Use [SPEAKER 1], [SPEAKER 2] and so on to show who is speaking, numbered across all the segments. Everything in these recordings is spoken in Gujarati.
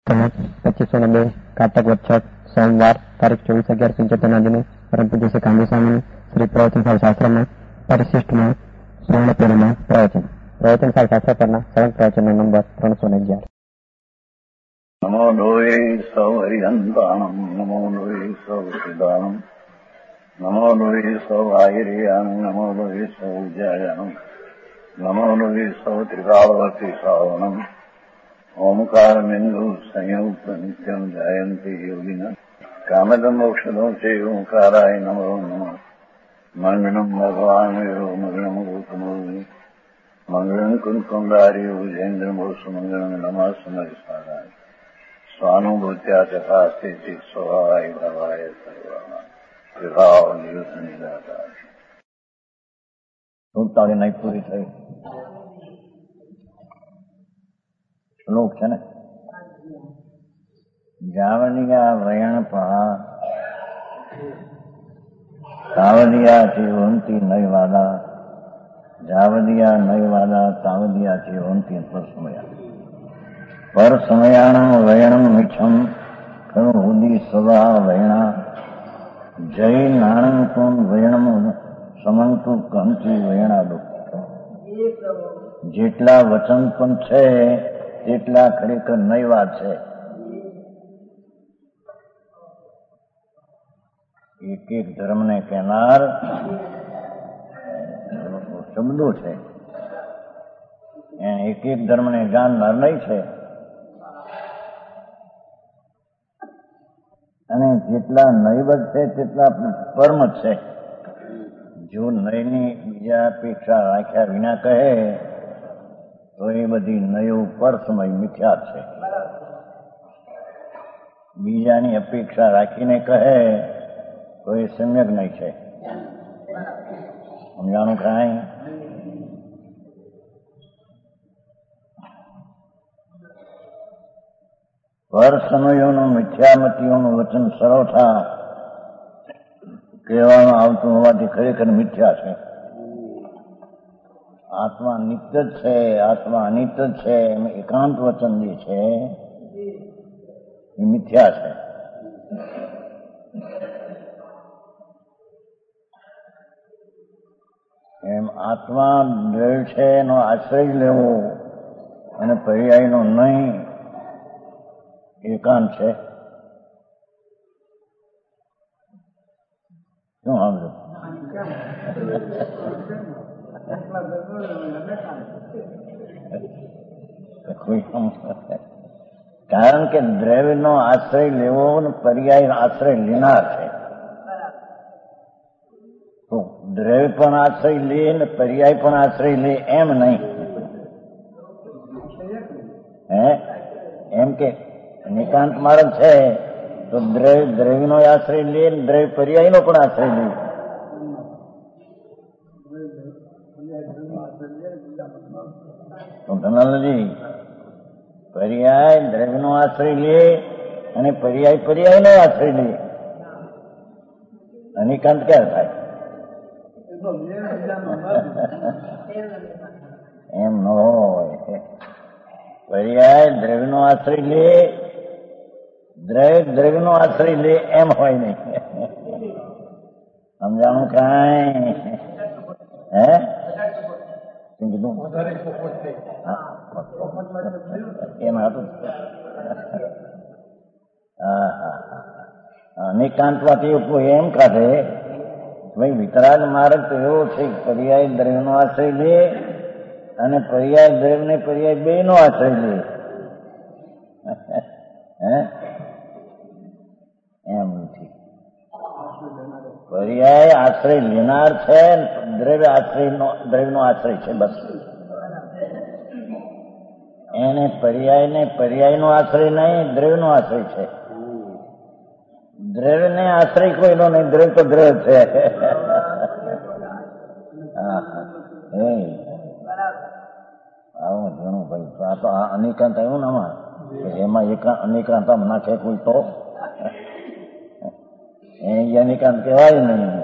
[SPEAKER 1] 2502 કારતક વચ્છત સોમવાર તારીખ 24/11/75 ના દિને પરમ પૂજ્ય શ્રી કાંદી સ્વામી શ્રી પ્રવચન શાસ્ત્રમાં પરિશિષ્ટમાં શ્રવણ પેઢીમાં પ્રવચન શાસ્ત્ર પરના સળંગ પ્રવચનનો નંબર 311.
[SPEAKER 2] નમો લોહે સૌ હરિહંતાણમ નમો લોહે સૌ સિદ્ધાણમ નમો લોહે સૌ આયર્યાણમ નમો લોહે સૌ જયાણમ નમો લોહે સૌ ત્રિકાળવતી શ્રાવણમ ઓમકાર બિંદુ સંયુક્ત નિત્યમ જયંતિ યોગિના કામદમ મોક્ષદો છે ઓંકારાય નમો નમઃ મંગળમ ભગવાન મંગળમ ગૌતમો મંગળમ કુંકુંડાર્યો જૈન્દ્રમો સુમંગળમ નમઃ સમરિસ્વારાય સ્વાનુભૂત્યા તથાસ્તે ચિત સ્વભાવાય ભવાય સર્વા વિભાવ નિયુદ્ધ નિરાકાર સુતાળી નહીં પૂરી થઈ. શ્લોક છે ને, જાવલિયા વયણપા તાવલિયા ચેવંતી નયવાદા જાવલિયા નયવાદા તાવલિયા ચેવંતી પરસમયા પરસમયાણમ વયણમ મિચ્છમ ખરુ હુદી સદા વયણા જય નાણં તું વયણમ સમંતુ કંચી વયણાડો. જેટલા વચન પણ છે તેટલા ખરેખર નયવા છે. એક એક ધર્મને કહેનાર શબ્દો છે, એક એક ધર્મને જાણનાર નહીં છે. અને જેટલા નૈવત છે તેટલા પરમ છે. જો નયની બીજા અપેક્ષા રાખ્યા વિના કહે તો એ બધી નયો પર સમય મિથ્યા છે. બીજાની અપેક્ષા રાખીને કહે તો એ સમ્યક નહીં છે. સમજાણું કાંઈ? પર સમયોનું મિથ્યામતીઓનું વચન સરળતા કહેવામાં આવતું હોવાથી ખરેખર મિથ્યા છે. આત્મા નિત્ય જ છે, આત્મા અનિત્ય જ છે. એમ એકાંત વચન જે છે એ મિથ્યા છે. એમ આત્મા દ્રઢ છે એનો આશ્રય લેવો અને પર્યાયનો નહીં એકાંત છે. શું સમજો? કારણ કે દ્રવ્યનો આશ્રય લેવો ને પર્યાય આશ્રય લેનાર છે. તો દ્રવ્ય પણ આશ્રય લે ને પર્યાય પણ આશ્રય લે એમ નહીં. એમ કે નિકાંત માર્ગ છે તો દ્રવ્યનો આશ્રય લે ને દ્રવ્ય પર્યાયનો પણ આશ્રય લે. તો ધનાલજી પર્યાય દ્રવ્યનો આશ્રય લે અને પર્યાયનો આશ્રય લે. અનિકાંત ક્યારે થાય? એમ ન હોય. પર્યાય દ્રવ્યનો આશ્રય લે, દ્રવ્યનો આશ્રય લે એમ હોય નહીં. સમજાણું કાંઈ? કીધું એમ હતું. અનેકાંતમાંથી એમ કાઢે ભાઈ વિતરાગ માર્ગ તો એવો છે પર્યાય દ્રવ્યનો આશ્રય લે અને પર્યાય દ્રવ્ય ને પર્યાય બે નો આશ્રય લે. એમ નથી. પર્યાય આશ્રય લેનાર છે, દ્રવ્યનો આશ્રય છે. બસ એને પર્યાયનો આશ્રય નહીં, દ્રવ્યનો આશ્રય છે. દ્રવ્યને આશ્રય કોઈનો નહીં. દ્રવ્ય તો દ્રવ્ય છે. આવું ઘણું ભાઈ. આ તો અનેકાંત આવ્યું ને આમાં, એમાં અનેકાંત આમ નાખે કોઈ તો અનેકાંત કહેવાય નહીં.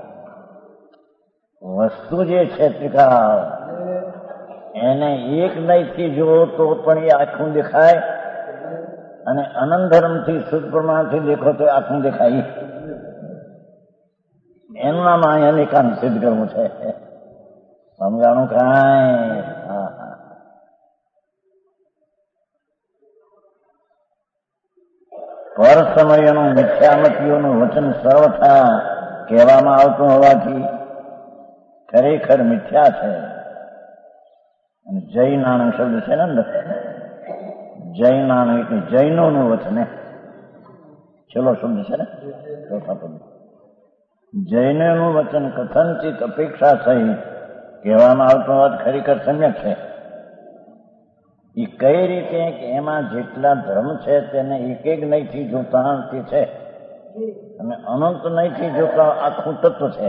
[SPEAKER 2] વસ્તુ જે છે ત્રિકાળ એને એક નહીંથી જુઓ તો પણ એ આખું દેખાય અને અનંત ધર્મથી શુદ્ધ પ્રમાણથી દેખો તો આખું દેખાય. એનું નામ અહીંયા એકાંત સિદ્ધ કરવું છે. સમજાણું કાંઈ? હા હા. પર સમયનું મિથ્યામતીઓનું વચન સર્વથા કહેવામાં આવતું હોવાથી ખરેખર મિથ્યા છે. અને જય નાણક શબ્દ છે ને અંદર, જય નાણક એટલે જૈનોનું વચન. છેલ્લો શબ્દ છે ને ચોથા પદ. જૈનોનું વચન કથનચિત અપેક્ષા સહિત કહેવામાં આવતું હોવાથી ખરેખર સમ્યક છે. એ કઈ રીતે કે એમાં જેટલા ધર્મ છે તેને એક એક નહીંથી જોતા તે છે, અને અનંત નહીંથી જોતા આખું તત્વ છે.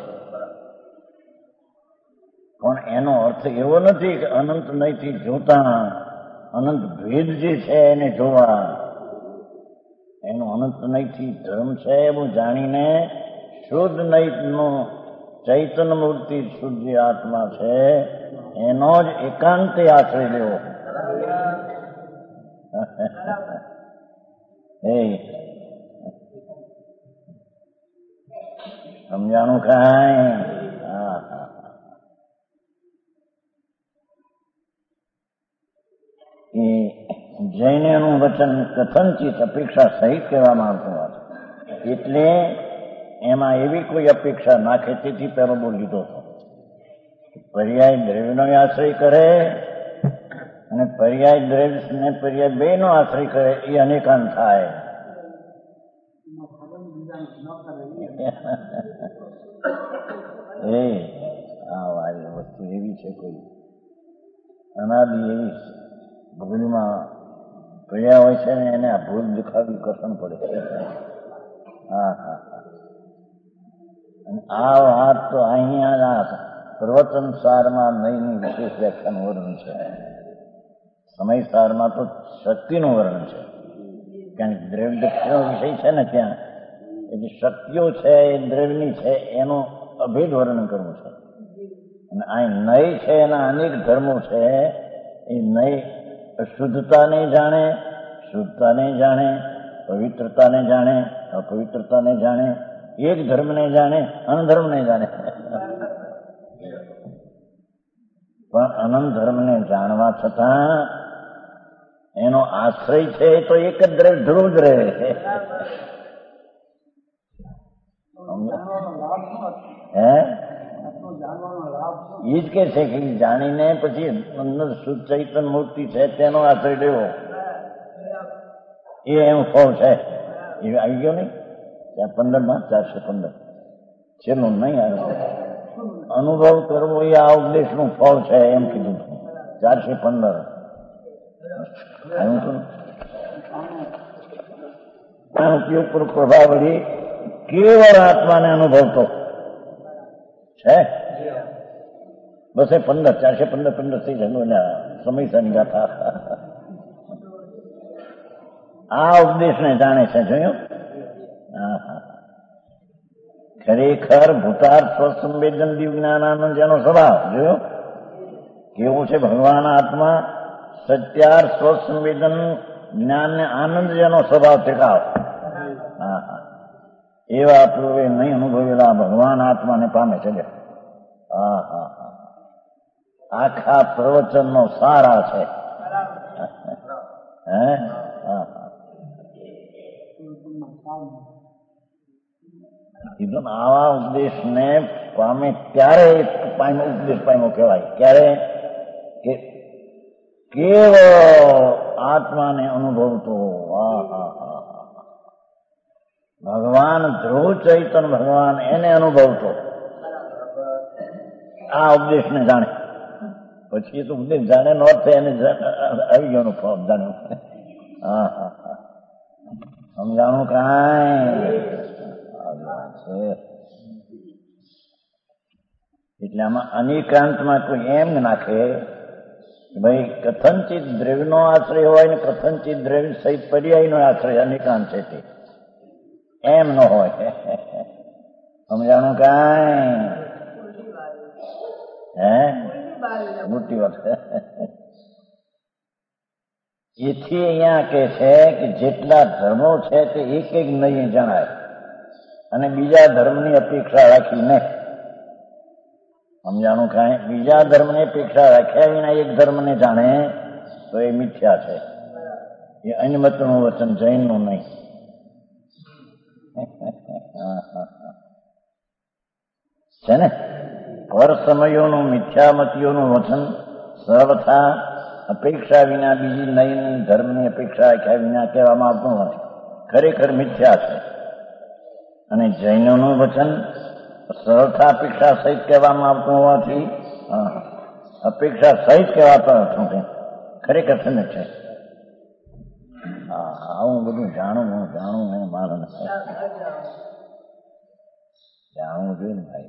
[SPEAKER 2] પણ એનો અર્થ એવો નથી કે અનંત નહીંથી જોતા અનંત ભેદ જે છે એને જોવા. એનો અનંત નહીંથી ધર્મ છે એવું જાણીને શુદ્ધ નહીંનો ચૈતન્ય મૂર્તિ શુદ્ધ જે આત્મા છે એનો જ એકાંતે આશ્રય લેવો. સમજાણું કાંઈ? હા હા. એ જૈનનું વચન કથનચિત અપેક્ષા સહિત કહેવામાં આવતું હતું. એટલે એમાં એવી કોઈ અપેક્ષા નાખે. તેથી પહેલો બોલ લીધો હતો. પર્યાય દ્રવ્યનો આશ્રય કરે અને પર્યાય દ્રવ્ય ને પર્યાય બે નો આશ્રય કરે એ અનેકાંત થાય. વાળી વસ્તુ એવી છે, કોઈ અનાદિ એવી ભૂલમાં પડ્યા હોય છે ને એને આ ભૂલ દેખાવી કઠણ પડે છે. હા હા હા. અને આ વાત તો અહીંયા પ્રવચન સારમાં નહીંની વિશેષ વ્યાખ્યાનું વર્ણન છે. સમય સારમાં તો શક્તિનું વર્ણન છે. કારણ કે દ્રવ્ય દક્ષિણો વિષય છે ને ત્યાં, એટલે શક્તિઓ છે એ દ્રવ્યની છે એનું અભેદ વર્ણન કરવું છે. અને આ નય છે એના અનેક ધર્મો છે. એ નય અશુદ્ધતાને જાણે, શુદ્ધતાને જાણે, પવિત્રતાને જાણે, અપવિત્રતાને જાણે, એક ધર્મને જાણે, અનધર્મને જાણે. પણ અનંત ધર્મને જાણવા છતાં એનો આશ્રય છે તો એક જ દ્રવ્ય ધ્રુવ જ રહે. એ જ કે છે કે જાણીને પછી અંદર શુદ્ધ ચૈતન્ય મૂર્તિ છે તેનો આશ્રય લેવો. એ એનું ફળ છે. એ આવી ગયો નહીં 15માં 415 છેલ્લું નહીં આવ્યું. અનુભવ કરવો એ આ ઉપદેશનું ફળ છે એમ કીધું 415 આવ્યું હતું. ઉપર પ્રભાવ વળી કેવળ આત્માને અનુભવતો છે. બસ એ 415 થઈ જાય સમયસાની ગાથા. આ ઉપદેશને જાણે છે. જોયું? ખરેખર ભૂતાર્થ સ્વસંવેદન દિવ્જ્ઞાનાનંદ જેનો સ્વભાવ જોયો કેવું છે. ભગવાન આત્મા સત્યાર સ્વસંવેદન જ્ઞાન ને આનંદ જેનો સ્વભાવ ટેકાવ. એવા પૂર્વે નહીં અનુભવેલા ભગવાન આત્માને પામે છે. આખા પ્રવચનનો સારા છે. આવા ઉપદેશને પામે ત્યારે ઉપદેશ પામ્યો કહેવાય. ક્યારે? કે કેવળ આત્માને અનુભવતો. ભગવાન ધ્રુવ ચૈતન્ય ભગવાન એને અનુભવતો આ ઉપદેશને જાણે. પછી એ તો ઉપદેશ જાણે નો થાય એને આવી ગયો ફોર્મ જાણ્યું. સમજાણું કાંઈ? એટલે આમાં અનેકાંતમાં કોઈ એમ નાખે ભાઈ કથનચિત દ્રવ્યનો આશ્રય હોય ને કથનચિત દ્રવ્ય સહિત પર્યાયનો આશ્રય અનેકાંત છે તે એમ ન હોય. સમજાણું કાંઈ? મોટી વાત. એથી અહીંયા કે છે કે જેટલા ધર્મો છે તે એક એક નહીં જણાય અને બીજા ધર્મની અપેક્ષા રાખીને સમજાણું કાંઈ બીજા ધર્મની અપેક્ષા રાખ્યા વિના એક ધર્મને જાણે તો એ મિથ્યા છે. એ અન્યમતનું વચન, જૈનનું નહીં. છે ને પર સમયોનું મિથ્યામતીઓનું વચન સર્વથા અપેક્ષા વિના બીજી નઈ ધર્મની અપેક્ષા રાખ્યા વિના કહેવામાં આવતું નથી. ખરેખર મિથ્યા છે. અને જૈનોનું વચન સરળતા અપેક્ષા સહિત કહેવામાં આવતું હોવાથી અપેક્ષા સહિત કહેવાતા નથી. ખરેખર છે ને છે. આવું બધું જાણવું એને મારે જાણવું જોઈએ ને ભાઈ.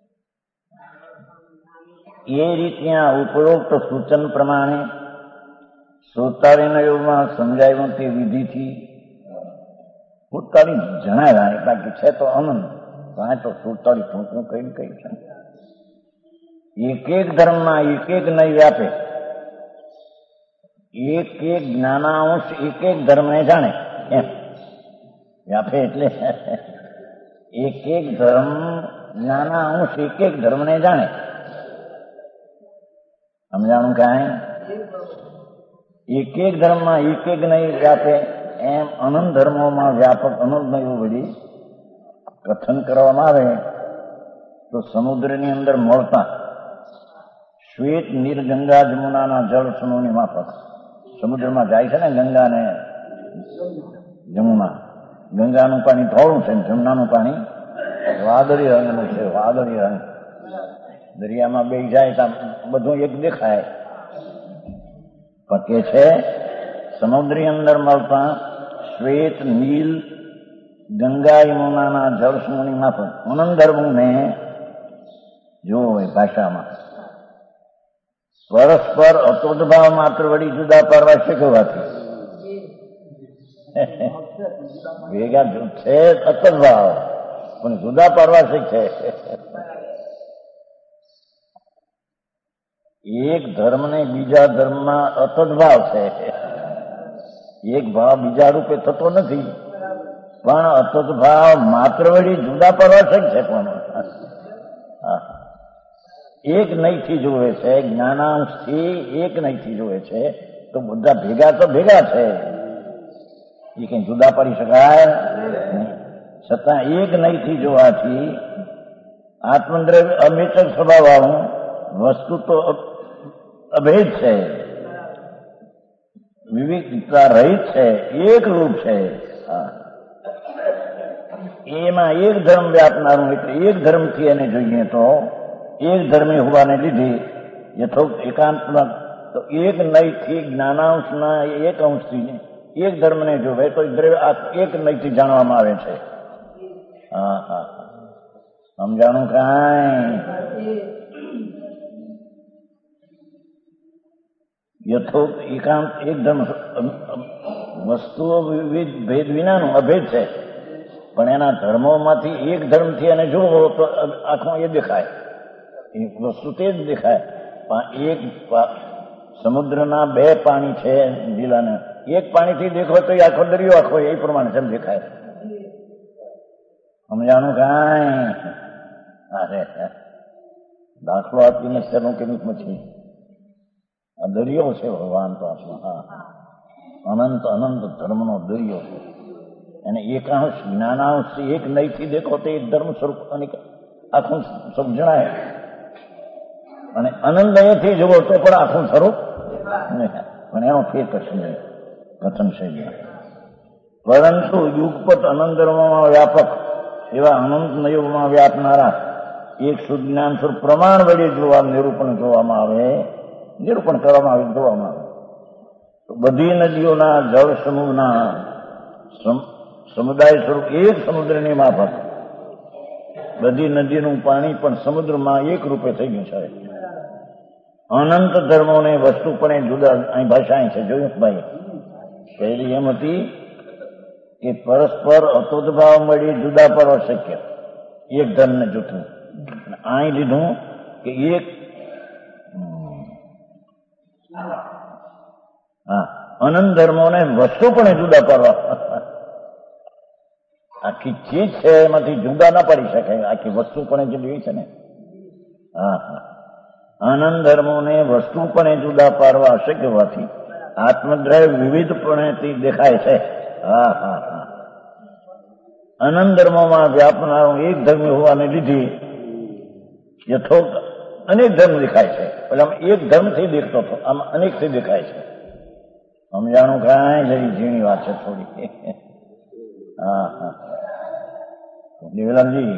[SPEAKER 2] એ રીતના ઉપરોક્ત સૂચન પ્રમાણે સુતારીના યોગમાં સમજાયું તે વિધિથી સુતારી જણાવ્યા. બાકી છે તો અનંત, કાંઈ તો સુતારી ટૂંકું કઈ કઈ છે. એક એક ધર્મમાં એક એક નહીં વ્યાપે, એક એક જ્ઞાનાંશ એક એક ધર્મને જાણે. એમ વ્યાપે એટલે એક એક ધર્મ જ્ઞાનાંશ એક એક ધર્મને જાણે. સમજાણું કાંઈ? એક એક ધર્મમાં એક એક નહીં વ્યાપે એમ અનંત ધર્મોમાં વ્યાપક અનંત નહીં વળી કથન કરવામાં આવે તો સમુદ્રની અંદર મળતા શ્વેત નીર ગંગા જમુનાના જળ સમૂહની માફક સમુદ્રમાં જાય છે ને ગંગા ને જમુના. ગંગાનું પાણી ધોળું છે, જમુનાનું પાણી વાદળી રંગનું છે. વાદળી રંગ દરિયામાં બે જાય તો બધું એક દેખાય. પણ કે છે સમુદ્રની અંદર મળતા શ્વેત નીલ ગંગા યમુનાના જળ સમૂહની માફક અનંત ધર્મને જોવે ભાષામાં પરસ્પર અતોદભાવ માત્ર વળી જુદા પાડવા શીખવાથી ભેગા છે અતોદભાવ પણ જુદા પાડવા શીખે. એક ધર્મને બીજા ધર્મમાં અતદભાવ છે. એક ભાવ બીજા રૂપે થતો નથી, પણ અતદભાવ માત્ર વળી જુદા પાડવા શીખે. પણ એક નહીંથી જોવે છે, જ્ઞાનાંશથી એક નહીંથી જોવે છે, તો બધા ભેગા તો ભેગા છે. એ કઈ જુદા પાડી શકાય નહીં. છતાં એક નહીંથી જોવાથી આત્મદ્રવ્ય અમેચક સ્વભાવ વાળું વસ્તુ તો અભેદ છે, વિવિધતા રહિત છે, એક રૂપ છે. એમાં એક ધર્મ વ્યાપનારું એટલે એક ધર્મથી એને જોઈએ તો એક ધર્મી હોવાને લીધે યથોક્ત એકાંતમાં તો એક નહીંથી જ્ઞાનાંશના એક અંશથી એક ધર્મને જોવે તો એક નહીંથી જાણવામાં આવે છે. સમજાણું કાંઈ? યથોક્ત એકાંત એક ધર્મ વસ્તુઓ વિવિધ ભેદ વિનાનું અભેદ છે, પણ એના ધર્મોમાંથી એક ધર્મથી એને જોવો તો આખો એ દેખાય, એ વસ્તુ તે જ દેખાય. પણ એક સમુદ્રના બે પાણી છે લીલાને, એક પાણીથી દેખો તો એ આખો દરિયો આખો એ પ્રમાણે જેમ દેખાય. સમજાણું કાંઈ? અરે દાખલો આપીને શેનું કેમ પછી દરિયો છે ભગવાન તો અનંત અનંત ધર્મનો દરિયો છે. અને એકાંશ જ્ઞાનાંશથી એક નહીંથી દેખો તો એક ધર્મ સ્વરૂપ આખું સ્વરૂપ જણાય, અને અનંત નહીંથી જુઓ તો પણ આખું સ્વરૂપ પણ એનો ફેર કશું નહીં કથન શૈલી. પરંતુ યુગપત અનંત ધર્મોમાં વ્યાપક એવા અનંત નયુગમાં વ્યાપનારા એક શુદ્ધ જ્ઞાન સ્વરૂપ પ્રમાણ વડે નિરૂપણ કરવામાં આવે, નિરૂપણ કરવામાં આવે, જોવામાં આવે તો બધી નદીઓના જળ સમૂહના સમુદાય સ્વરૂપ એક સમુદ્રની માફક બધી નદીનું પાણી પણ સમુદ્રમાં એક રૂપે થઈ ગયું છે. અનંત ધર્મોને વસ્તુ પણ જુદા અહીં ભાષા છે. જોયું ભાઈ, પહેલી એમ હતી કે પરસ્પર અતોદભાવ મળી જુદા પડવા શક્ય એક ધર્મને જૂઠું. અહીં લીધું કે એક અનંત ધર્મોને વસ્તુ પણ જુદા પાડવા. આખી ચીજ છે એમાંથી જુદા ના પડી શકે, આખી વસ્તુ પણ જુદી છે ને. હા હા, અનંત ધર્મોને વસ્તુ પણ જુદા પાડવા અશક્ય હોવાથી આત્મદ્રવ્ય વિવિધપણેથી દેખાય છે. હા હા હા, અનંત ધર્મોમાં વ્યાપનારો એક ધર્મ હોવાને લીધે યથોક્ત અનેક ધર્મ દેખાય છે. એટલે આમ એક ધર્મથી દેખતો હતો, આમ અનેકથી દેખાય છે. સમજાણું કાંઈ જરી ઝીણી વાત છે થોડી. હા હા, દેવલાલજી,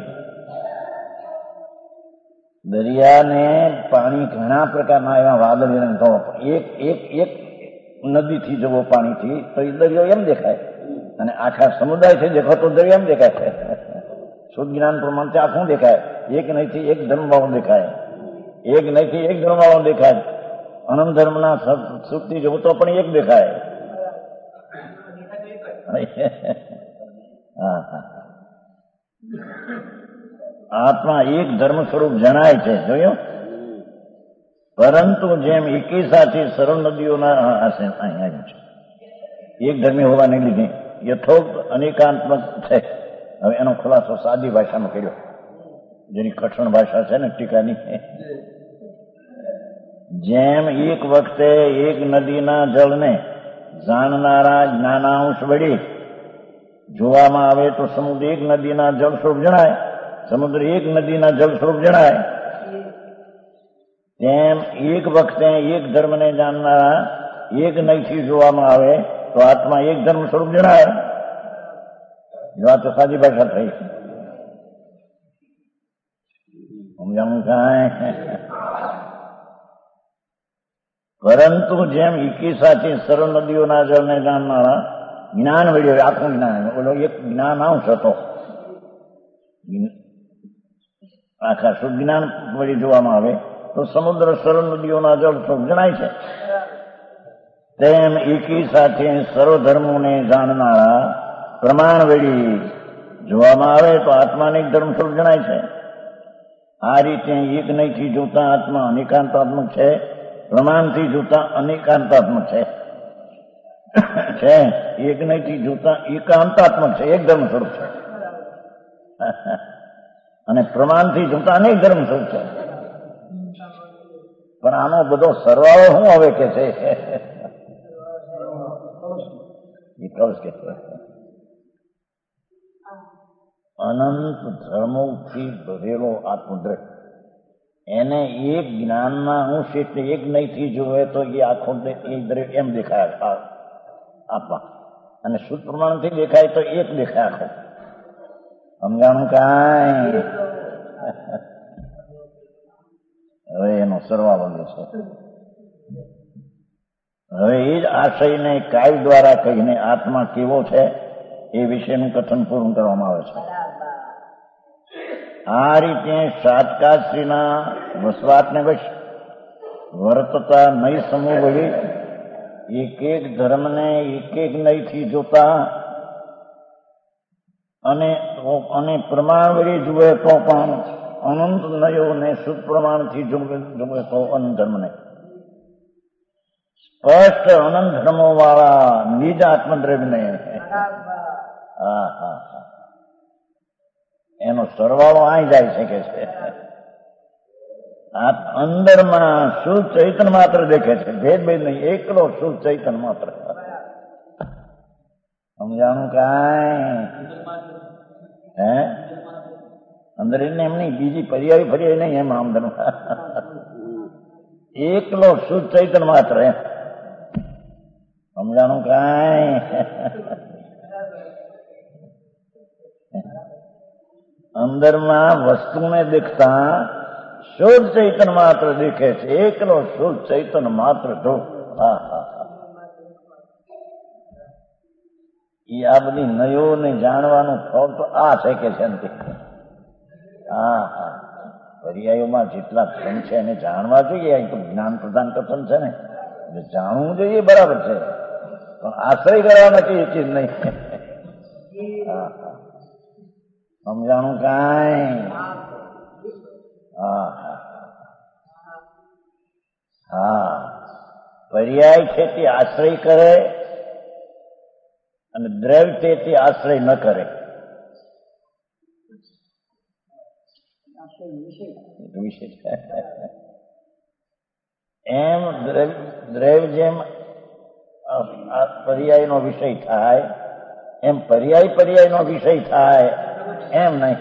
[SPEAKER 2] દરિયાને પાણી ઘણા પ્રકારના એવા વાદળીને કહો, એક એક એક નદીથી જવો પાણીથી તો એ દરિયો એમ દેખાય, અને આખા સમુદાયથી દેખો તો દરિયો એમ દેખાય છે. શુદ્ધ જ્ઞાન પ્રમાણથી આખું દેખાય. એક નહીંથી એક ધર્મવાળો દેખાય, એક નહીંથી એક ધર્મવાળો દેખાય. અનંત ધર્મના સુખથી જવું તો પણ એક દેખાય. હા હા, આત્મા એક ધર્મ સ્વરૂપ જણાય છે, જોયું. પરંતુ જેમ એકી સાથે સરળ નદીઓના આવ્યું છે, એક ધર્મી હોવાને લીધે યથોક્ત અનેકાત્મક છે. હવે એનો ખુલાસો સાદી ભાષામાં કર્યો, જેની કઠણ ભાષા છે ને ટીકાની. જેમ એક વખતે એક નદીના જળને જાણનારા જ્ઞાનાંશ વડે જોવામાં આવે તો સમુદ્ર એક નદીના જળ સ્વરૂપ જણાય, સમુદ્ર એક નદીના જળ સ્વરૂપ જણાય. તેમ એક વખતે એક ધર્મને જાણનારા એક નયથી જોવામાં આવે તો આત્મા એક ધર્મ સ્વરૂપ જણાય. વાત તો સાદી ભાષા થઈ. સમજાણું કાંઈ? પરંતુ જેમ એકી સાથે સરળ નદીઓના જળને જાણનારા જ્ઞાન વડે, આખું જ્ઞાન, ઓલો એક જ્ઞાનાંશ હતો, આખા શુદ્ધ જ્ઞાન વડે જોવામાં આવે તો સમુદ્ર સરળ નદીઓના જળ સ્વરૂપ જણાય છે. તેમ એકી સાથે સર્વ ધર્મોને જાણનારા પ્રમાણ વડે જોવામાં આવે તો આત્માને એક ધર્મ સ્વરૂપ જણાય છે. આ રીતે એક નહીંથી જોતા આત્મા અનેકાંતાત્મક છે, પ્રમાણથી જોતા અનેકાંતાત્મક છે. એક નહીંથી જોતા એકાંતાત્મક છે, એક ધર્મ સ્વરૂપ છે, અને પ્રમાણથી જોતા અનેક ધર્મ સ્વરૂપ છે. પણ આનો બધો સરવાળો શું હવે કે છે? અનંત ધર્મોથી ભરેલો આત્મદ્રવ્ય એને એક જ્ઞાનના અંશ એટલે એક નહીંથી જોવે તો એ આખો એ દ્રવ્ય એમ દેખાય આપવા, અને શુદ્ધ પ્રમાણથી દેખાય તો એક દેખાય આખો. સમજાણું કાંઈ? હવે એનો સરવાળો છે. હવે એ જ આશયને કાવ્ય દ્વારા કહીને આત્મા કેવો છે એ વિશેનું કથન પૂરું કરવામાં આવે છે. આ રીતે સાતકાશ્રીના વસવાટને વશ વર્તતા નય સમૂહ વળી એક એક ધર્મને એક એક નયથી જોતા અને પ્રમાણ વળી જુએ તો પણ અનંત નયોને શુદ્ધ પ્રમાણથી જુએ તો અનંત ધર્મને સ્પષ્ટ અનંત ધર્મો વાળા નિજ આત્મદ્રવ્યને હા હા હા એનો સરવાળો અહીં જાય છે કે છે. આ અંદરમાં શુદ્ધ ચૈતન્ય માત્ર દેખે છે, ભેદ નહીં, એકલો શુદ્ધ ચૈતન્ય માત્ર. સમજાણું કાંઈ? હે અંદર એને એમ નહીં, બીજી પર્યાય ફરી નહીં, એમ આમદન એકલો શુદ્ધ ચૈતન્ય માત્ર. એમ સમજાણું કાંઈ? અંદરમાં વસ્તુને દેખતા શુદ્ધ ચૈતન્ય માત્ર દેખે છે, એકલો શુદ્ધ ચૈતન્ય માત્ર જો. હા હા હા, એ આ બધી નયોને જાણવાનું ફળ તો આ છે કે છે. હા હા, પર્યાયોમાં જેટલા ધન છે એને જાણવા જોઈએ. અહીં તો જ્ઞાન પ્રદાન કથન છે ને, એટલે જાણવું જોઈએ, બરાબર છે, પણ આશ્રય કરવા નથી એ ચીજ નહીં. હા હા, સમજાણું કાંઈ? હા હા હા, પર્યાય છે તે આશ્રય કરે અને દ્રવ્ય છે તે આશ્રય ન કરે. એમ દ્રવ્ય જેમ પર્યાયનો વિષય થાય એમ પર્યાયનો વિષય થાય એમ નહીં.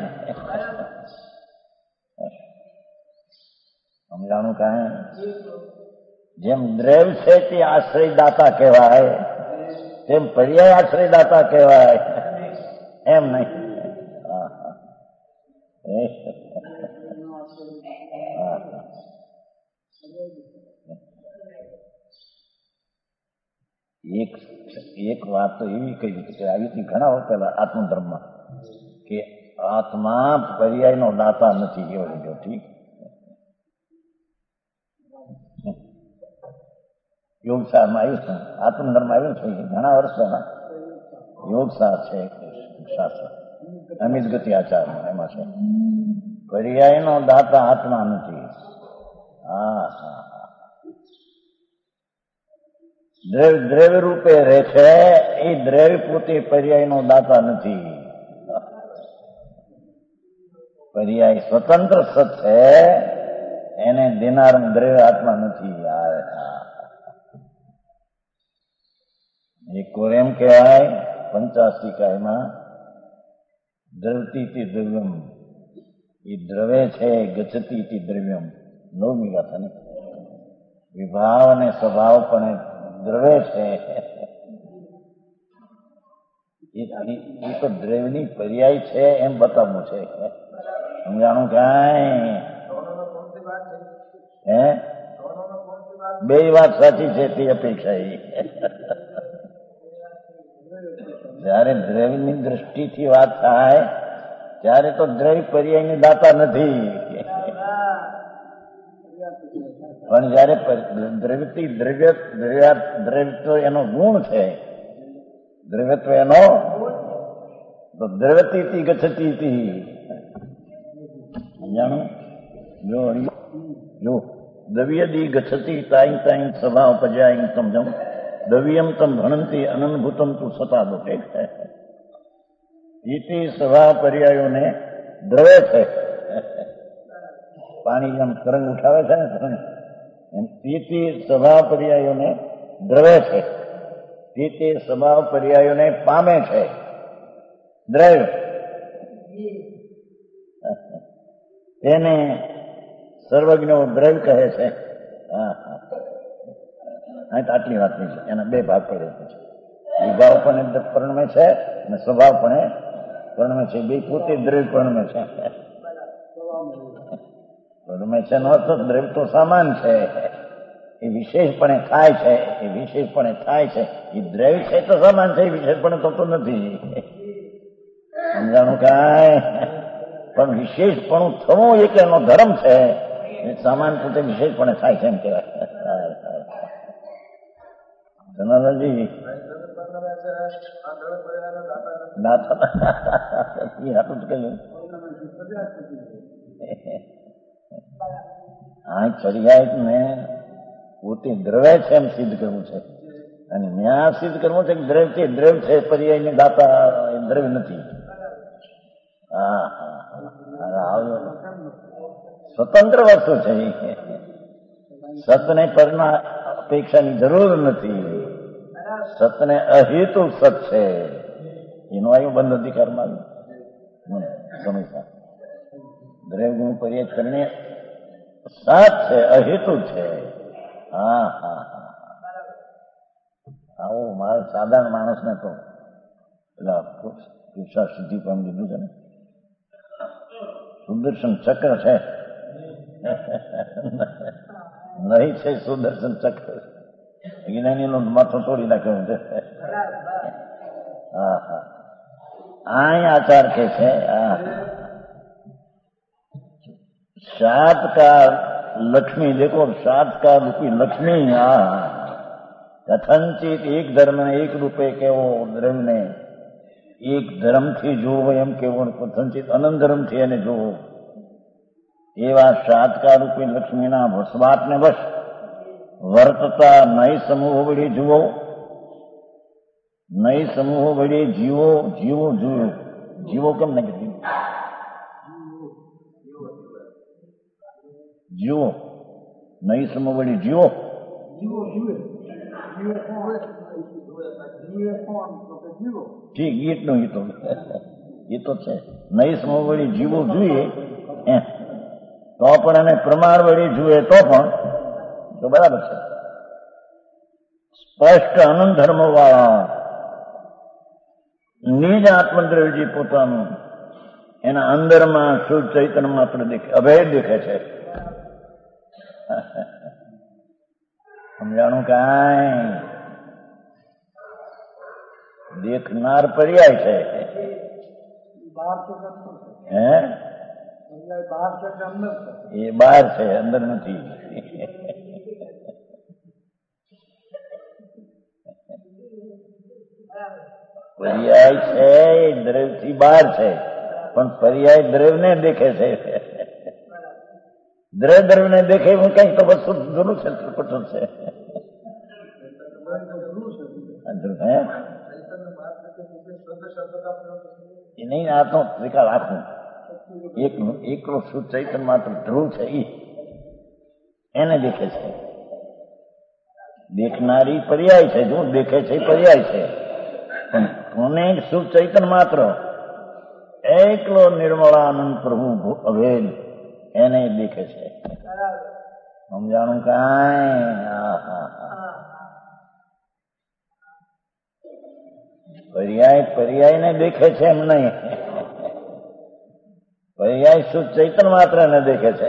[SPEAKER 2] સમજાણું કાંઈ? જેમ દ્રવ્ય છે તે આશ્રયદાતા કહેવાય તેમ પર્યાય આશ્રયદાતા કહેવાય એમ નહીં. એક વાત તો એવી કહી કે આવી હતી ઘણા વખત પહેલા આત્મધર્મમાં કે આત્મા પર્યાયનો દાતા નથી કેવો જો. ઠીક, યોગસારમાં આવ્યું છે, આત્મધર્મ આવ્યું છે ઘણા વર્ષ પહેલા. યોગસાર છે શાસ્ત્ર, અમિત ગતિ આચારમાં, એમાં છે પર્યાયનો દાતા આત્મા નથી. હા હા, દ્રવ્ય રૂપે રહે છે એ દ્રવ્ય પોતે પર્યાયનો દાતા નથી. પર્યાય સ્વતંત્ર સત છે, એને દેનાર દ્રવ્ય આત્મા નથી. એક એમ કહેવાય પંચાશિકાયમાં દ્રવતી દ્રવ્યમ, એ દ્રવે છે ગચતી દ્રવ્યમ. 9મી ગાથાને વિભાવ અને સ્વભાવ પણ દ્રવે છે. એ તો દ્રવ્યની પર્યાય છે એમ બતાવવું છે. સમજાણું કાંઈ? હે, બે વાત સાચી છે તે અપેક્ષા. જયારે દ્રવ્યની દ્રષ્ટિથી વાત થાય ત્યારે તો દ્રવ્ય પર્યાયની દાતા નથી, પણ જયારે દ્રવ્યથી દ્રવ્યત્વ એનો ગુણ છે, દ્રવ્યત્વ એનો તો દ્રવ્યથી ગચ્છતી. સમજાણું? જો દ્રવ્યદી ગચ્છતી તાઈ તાઈ સ્વભાવ પર્યાય સમજમ દ્રવ્યમ તમ ભણંતી અનનુભૂતમ તું સતા દો. ઇતિ સ્વભાવ પર્યાયોને દ્રવે છે. પાણી જેમ તરંગ ઉઠાવે છે ને તરંગ, એમ ઇતિ સ્વભાવ પર્યાયોને દ્રવે છે. ઇતિ સ્વભાવ પર્યાયોને પામે છે દ્રવ્ય. તેને સર્વજ્ઞો દ્રવ્ય કહે છે. હા હા, આટલી વાત નહીં છે. એના બે ભાગ પડે છે. વિભાવ પણ પરણમે છે અને સ્વભાવ પણ પરણમે છે. બે પોતે દ્રવ્ય પરણમે છે. પરણમે છે નો અર્થ દ્રવ્ય તો સામાન છે, એ વિશેષપણે થાય છે. એ વિશેષપણે થાય છે. એ દ્રવ્ય છે તો સામાન છે, એ વિશેષપણે થતું નથી. સમજાણું કાંઈ? પણ વિશેષપણું થવું એક એનો ધર્મ છે. સામાન પોતે વિશેષપણે થાય છે એમ કહેવાય. જનાર્દનજી પર્યાય ને પોતે દ્રવ્ય છે એમ સિદ્ધ કરવું છે, અને ન્યાય સિદ્ધ કરવું છે કે દ્રવ્ય છે, પર્યાય ને દાતા દ્રવ્ય નથી. હા હા, સ્વતંત્ર વસ્તુ છે. સતને પરના અપેક્ષાની જરૂર નથી. સતને અહેતુ સત છે. એનો આવ્યું બંધ અધિકારમાં સમયસર દ્રવ્ય ગુણ પર્યાય કરીને સત છે, અહેતુ છે. હા હા હા, આવું મારા સાધારણ માણસને તો પેલા પુરુષા સિદ્ધિ પામી દીધું છે ને, સુદર્શન ચક્ર છે નહીં છે. સુદર્શન ચક્ર જ્ઞાનીનો માથો તોડી નાખ્યો છે. હા હા, આ આચાર કે છે सात का लक्ष्मी, देखो सात का रूपी लक्ष्मी, कथनचित एक धर्म ने एक रूपे केवो धर्म ने एक धर्म थी જોવો એમ કેવો, કથનચિત અનંત ધર્મ થી એને જોવો. એવા સાતકા રૂપી લક્ષ્મીના વસવાટને વશ વર્તતા નય સમૂહ વડે જુઓ, નય સમૂહ વડે જીવો, જીવો જોયો, જીવો કેમ ન કીધું? જીવો, નય સમૂહ વડે જીવો. ઠીક, ગીતનું એ તો છે. નય સમૂહ વડે જીવો જોઈએ તો પણ એને પ્રમાણ વડે જુએ તો પણ તો બરાબર છે. સ્પષ્ટ અનંત ધર્મ વાળા નિજ આત્મદ્રવ્ય પોતાનું એના અંદરમાં શુદ્ધ ચૈતન્ય માત્ર દેખે, અભેદ દેખે છે. સમજાણું? કાંઈ દેખનાર પર્યાય છે. હે? એ બહાર છે, અંદર નથી. પર્યાય છે એ દ્રવ્ય થી બહાર છે, પણ પર્યાય દ્રવ્ય ને દેખે છે. દ્રવ્ય ને દેખે હું કઈક તો વસ્તુ જરૂર છે, ત્રિપુટ છે. એ નહીં, આ તો વિકાલ આખું એકલો શુદ્ધ ચૈતન્ય માત્ર ધ્રુવ છે, એને દેખે છે. દેખનારી પર્યાય છે, જો દેખે છે પર્યાય છે, પણ કોને શુદ્ધ ચૈતન્ય માત્ર એકલો નિર્મળાનંદ પ્રભુ અભેદ એને દેખે છે. સમજાણું? કાંઈ પર્યાય ને દેખે છે એમ નહીં, પર્યાય શુદ્ધ ચૈતન્ય માત્ર ને દેખે છે.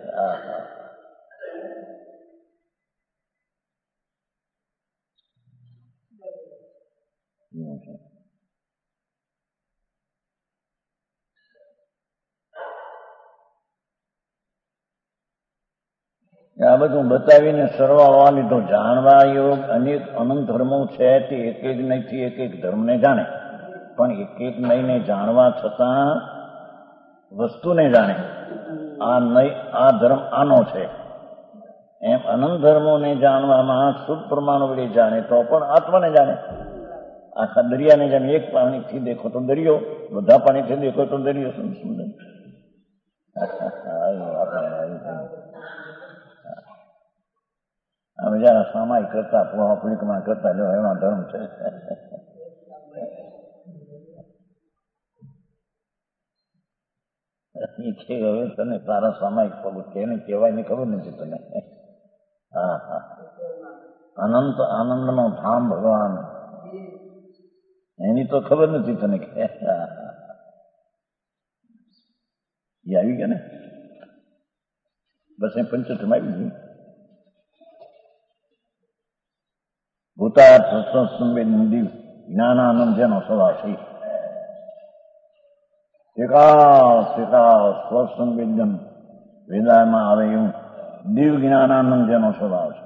[SPEAKER 2] આ બધું બતાવીને સરવાળવા લીધો. જાણવા યોગ અનેક અનંત ધર્મો છે તે એક એક નહીંથી એક એક ધર્મને જાણે, પણ એક એક નહીંને જાણવા છતાં વસ્તુને જાણે. આ નહીં, આ ધર્મ આનો છે એમ અનંત ધર્મોને જાણવામાં શુદ્ધ પ્રમાણ વડે જાણે તો પણ આત્માને જાણે. આખા દરિયાને જાણે. એક પાણીથી દેખો તો દરિયો, બધા પાણીથી દેખો તો દરિયો. સુંદર અમે જરા સામાયિક કરતા, પોહાપુલિકમાં કરતા જો એમાં ધર્મ છે. હવે તને તારા સામાયિક પગું કેને કહેવાય ને ખબર નથી તને. હા હા, અનંત આનંદનો ધામ ભગવાન, એની તો ખબર નથી તને. એ આવી ગયા ને બસ, એ પંચોતેરમાં આવી ગઈ. ભૂતાર્થ સંવેદન દીવ જ્ઞાનાનંદ જેનો સ્વભાવ છે. સ્વસંવેદન વેદાયમાં આવે એવું દિવ્ય જ્ઞાનાનંદ જેનો સ્વભાવ છે.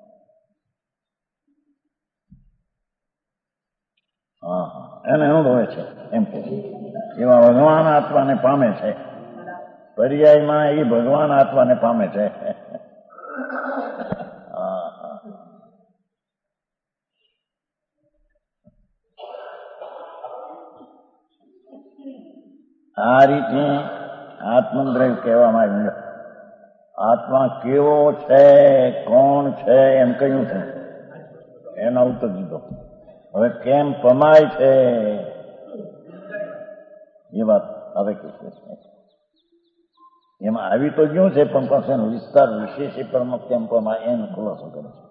[SPEAKER 2] હા હા, એને અનુભવે છે એમ કે એવા ભગવાન આત્માને પામે છે. પર્યાયમાં એ ભગવાન આત્માને પામે છે. આ રીતે આત્મદ્રવ્ય કહેવામાં આવ્યું. આત્મા કેવો છે, કોણ છે એમ કહ્યું છે, એનો ઉત્તર દીધો. હવે કેમ પમાય છે એ વાત હવે કે એમાં આવી તો ગયું છે, પણ પાસે એનો વિસ્તાર વિશેષ પ્રમુખ કેમ પમાય એનો ખુલાસો કરે છે.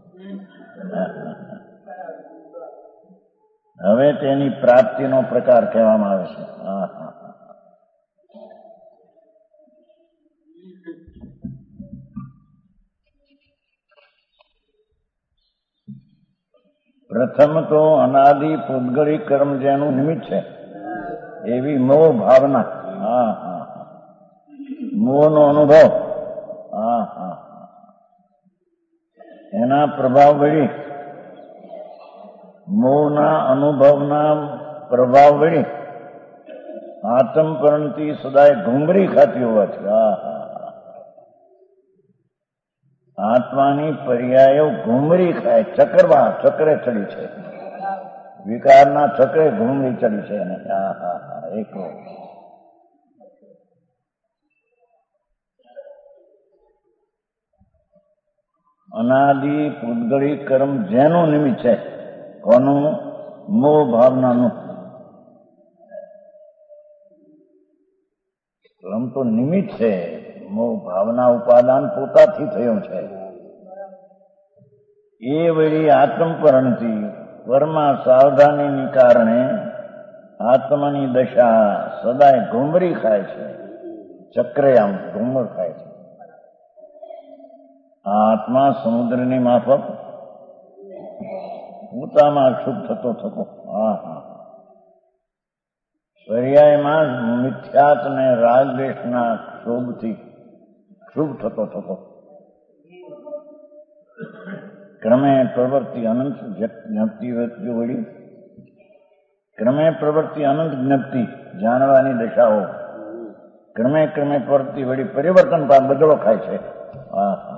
[SPEAKER 2] હવે તેની પ્રાપ્તિનો પ્રકાર કહેવામાં આવે છે. હા હા, પ્રથમ તો અનાદિ પૂતગળી કર્મ જેનું નિમિત્ત છે એવી મોહ ભાવના. હા હા, મોહનો અનુભવ. હા હા, એના પ્રભાવ વળી, મોહના અનુભવના પ્રભાવ વળી આત્મપરણથી સદાય ઘૂંઘરી ખાતી હોવાથી. હા હા, આત્માની પર્યાયો ઘૂમરી ખાય, ચક્રે ચડી છે, વિકારના ચક્રે ઘૂમરી ચડી છે એને. હા હા હા, એકલો. અનાદિ પૂતગળી કર્મ જેનું નિમિત્ત છે, કોનું? મોહ ભાવનાનું. કર્મ તો નિમિત્ત છે, મોહ ભાવના ઉપાદાન પોતાથી થયું છે. એ વળી આત્મપરણથી કર્મમાં સાવધાનીને કારણે આત્માની દશા સદાય ઘૂમરી ખાય છે, ચક્રે આમ ઘૂમર ખાય છે. આત્મા સમુદ્રની માફક પોતામાં ક્ષુભ થતો થતો, હા હા, પર્યાયમાં મિથ્યાત ને રાગદ્વેષના ક્ષોભથી ક્ષુભ થતો થતો ક્રમે પ્રવૃત્તિ અનંત જ્ઞપ્તિ વ્યક્તિઓ વળી, ક્રમે પ્રવૃત્તિ અનંત જ્ઞપ્તિ જાણવાની દશાઓ ક્રમે ક્રમે પ્રવૃત્તિ વળી પરિવર્તન બદલો ખાય છે. હા હા,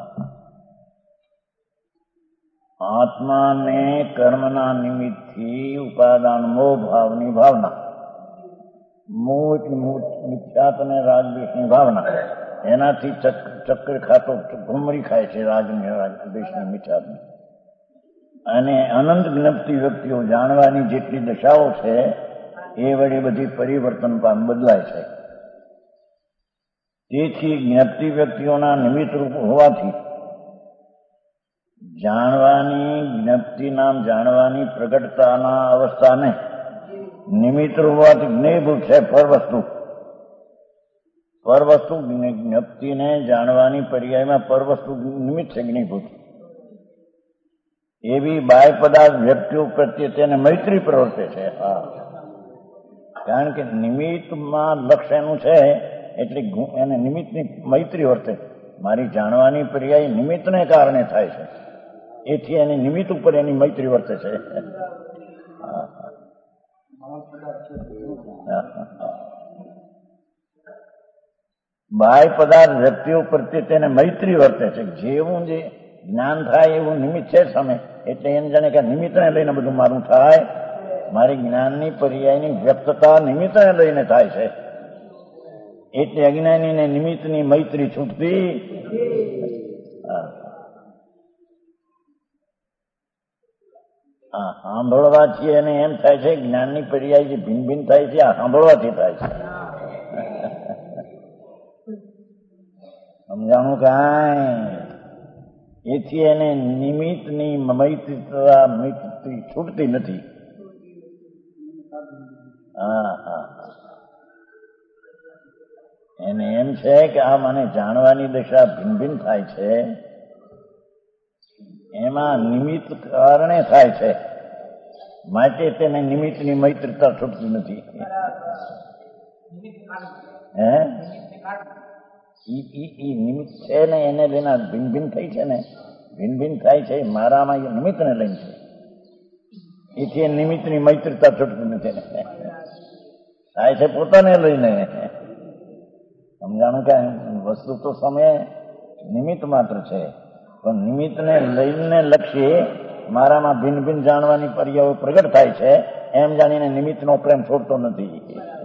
[SPEAKER 2] આત્માને કર્મના નિમિત્તથી ઉપાદાન મોહ ભાવની ભાવના, મોહ મિથ્યાત અને રાગદ્વેષની ભાવના, એનાથી ચક્ર ખાતો ઘુમરી ખાય છે, રાગની રાગદ્વેષની મિથ્યાતની. અને અનંત જ્ઞપ્તિ વ્યક્તિઓ જાણવાની જેટલી દશાઓ છે એ વળી બધી પરિવર્તન બદલાય છે. તેથી જ્ઞપ્તિ વ્યક્તિઓના નિમિત્ત રૂપ હોવાથી જ્ઞપ્તિ નામ જાણવાની પ્રગટતાના અવસ્થાને નિમિત્ત હોવાથી જ્ઞેયભૂત છે. પરવસ્તુ જ્ઞપ્તિને જાણવાની પર્યાયમાં પરવસ્તુ નિમિત્ત છે, જ્ઞેયભૂત. એવી બાહ્ય પદાર્થ વ્યક્તિઓ પ્રત્યે તેને મૈત્રી પ્રવર્તે છે. હા, કારણ કે નિમિત્તમાં લક્ષ્ય એનું છે એટલે એને નિમિત્તની મૈત્રી વર્તે. મારી જાણવાની પર્યાય નિમિત્તને કારણે થાય છે, એથી એની નિમિત્ત ઉપર એની મૈત્રી વર્તે છે. બાહ્ય પદાર્થ વ્યક્તિઓ પ્રત્યે તેને મૈત્રી વર્તે છે. જેવું જે જ્ઞાન થાય એવું નિમિત્ત છે સામે, એટલે એમ જાણે કે નિમિત્તને લઈને બધું મારું થાય. મારી જ્ઞાનની પર્યાયની વ્યક્તતા નિમિત્તને લઈને થાય છે, એટલે અજ્ઞાનીને નિમિત્તની મૈત્રી છૂટતી. સાંભળવાથી એને એમ થાય છે જ્ઞાનની પર્યાય જે ભિન્ન ભિન્ન થાય છે, આ સાંભળવાથી થાય છે. સમજાણું કાંઈ? એથી એને નિમિત્તની મૈત્રી છૂટતી નથી. હા હા, એને એમ છે કે આ મને જાણવાની દશા ભિન્ન ભિન્ન થાય છે, એમાં નિમિત્ત કારણે થાય છે, માટે તેને નિમિત્તની મૈત્રીતા છૂટતી નથી. હે, ઈ નિમિત્ત છે ને એને લઈને ભિન્ન ભિન્ન થઈ છે ને, ભિન્ન ભિન્ન થાય છે મારામાં એ નિમિત્તને લઈને છે, એથી એ નિમિત્તની મૈત્રીતા છૂટતી નથી. થાય છે પોતાને લઈને. સમજાણું કે વસ્તુ તો સમય નિમિત્ત માત્ર છે, પણ નિમિત્તને લઈને લક્ષી મારામાં ભિન્ન ભિન્ન જાણવાની પર્યાયો પ્રગટ થાય છે, એમ જાણીને નિમિત્તનો પ્રેમ છોડતો નથી.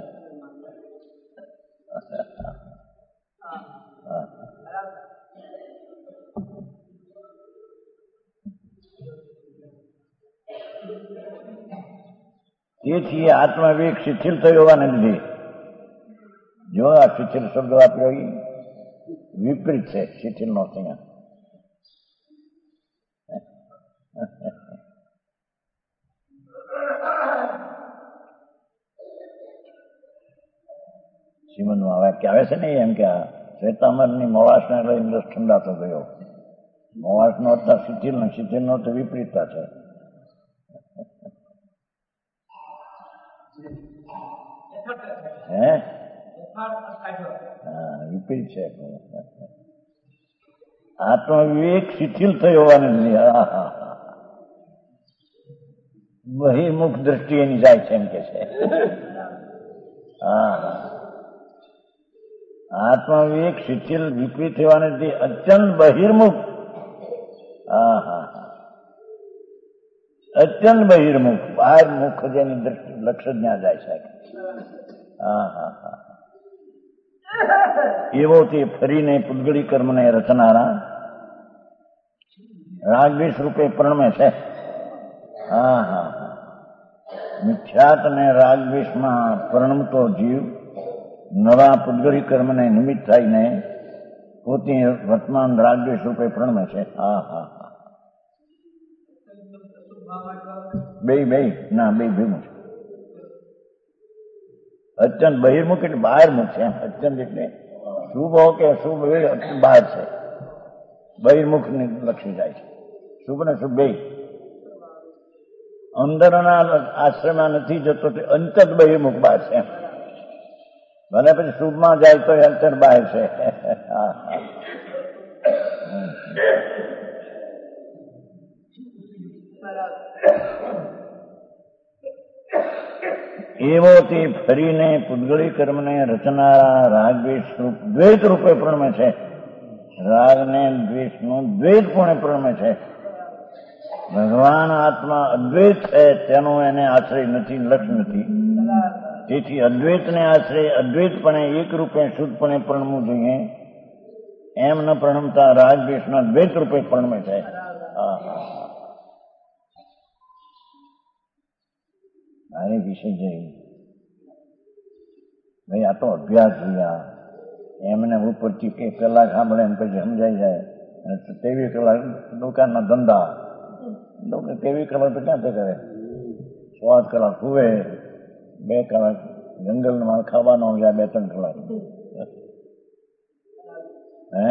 [SPEAKER 2] તેથી આત્મવિવેક શિથિલ થયો હોવાને લીધે, જો આ શિથિલ શબ્દ વાપર્યો વિપરીત છે, શિથિલ નો ત્યાં શ્રીમદમાં વાક્ય આવે છે ને એમ કે આ શ્વેતાંબરની મોવાસને લઈને રસ ઠંડાતો ગયો. મોવાસનો અર્થ શિથિલ ને શિથિલનો તો વિપરીતતા છે. હે, હા, વિપરીત છે. આત્મવિવેક શિથિલ થયો હોવાને લીધે બહિર્મુખ દ્રષ્ટિ એની જાય છે એમ કે છે. હા, આત્મવિવેક શિથિલ વિપરીત થવાને લીધે અત્યંત બહિર્મુખ હા હા હા, અત્યંત બહિર્મુખ, બહાર મુખ જેની દ્રષ્ટિ લક્ષ્ય જ્યાં જાય છે. હા હા હા, એવો તે ફરીને પૂતગળી કર્મને રચનારા રાગદ્વેષ રૂપે પ્રણમે છે. હા હા હા, મિથ્યાત ને રાગદ્વેષમાં પ્રણમતો જીવ નવા પૂતગળી કર્મને નિમિત્ત થઈને પોતે વર્તમાન રાગદ્વેષ રૂપે પ્રણમે છે. હા હા હા, બે ના બે ભેગું છે. અત્યંત બહિર્મુખ એટલે બહાર મુખ છે. અત્યંત એટલે શુભ હો કે અશુભ બહાર છે, બહિર્મુખ ને લક્ષી જાય છે. શુભ ને શુભ બે અંદરના આશ્રયમાં નથી જતો, તે અંતર બહિર્મુખ બહાર છે. ભલે પછી શુભમાં જાય તો અંતર બહાર છે. હા હા, એવો તે ફરીને પૂતગળી કર્મને રચનારા રાગદ્વેષ રૂપ દ્વૈત રૂપે પ્રણમે છે. રાગ ને દ્વેષ નું દ્વૈતપણે પ્રણમે છે. ભગવાન આત્મા અદ્વૈત છે, તેનો એને આશ્રય નથી, લક્ષ્ય નથી. તેથી અદ્વૈતને આશ્રય અદ્વૈતપણે એક રૂપે શુદ્ધપણે પ્રણમવું જોઈએ. એમ ન પ્રણમતા રાગદ્વેષના દ્વૈત રૂપે પ્રણમે છે. હા હા, આને વિશે જઈ ભાઈ આ તો અભ્યાસ જોયા એમને ઉપરથી કે કલાક સાંભળે એમ પછી સમજાઈ જાય. તેવી કલાક દુકાનના ધંધા, તેવી કલાક તો ક્યાં તે કરે? 6 કલાક સુવે, 2 કલાક જંગલમાં ખાવાનો જાય, 2-3 કલાક. હે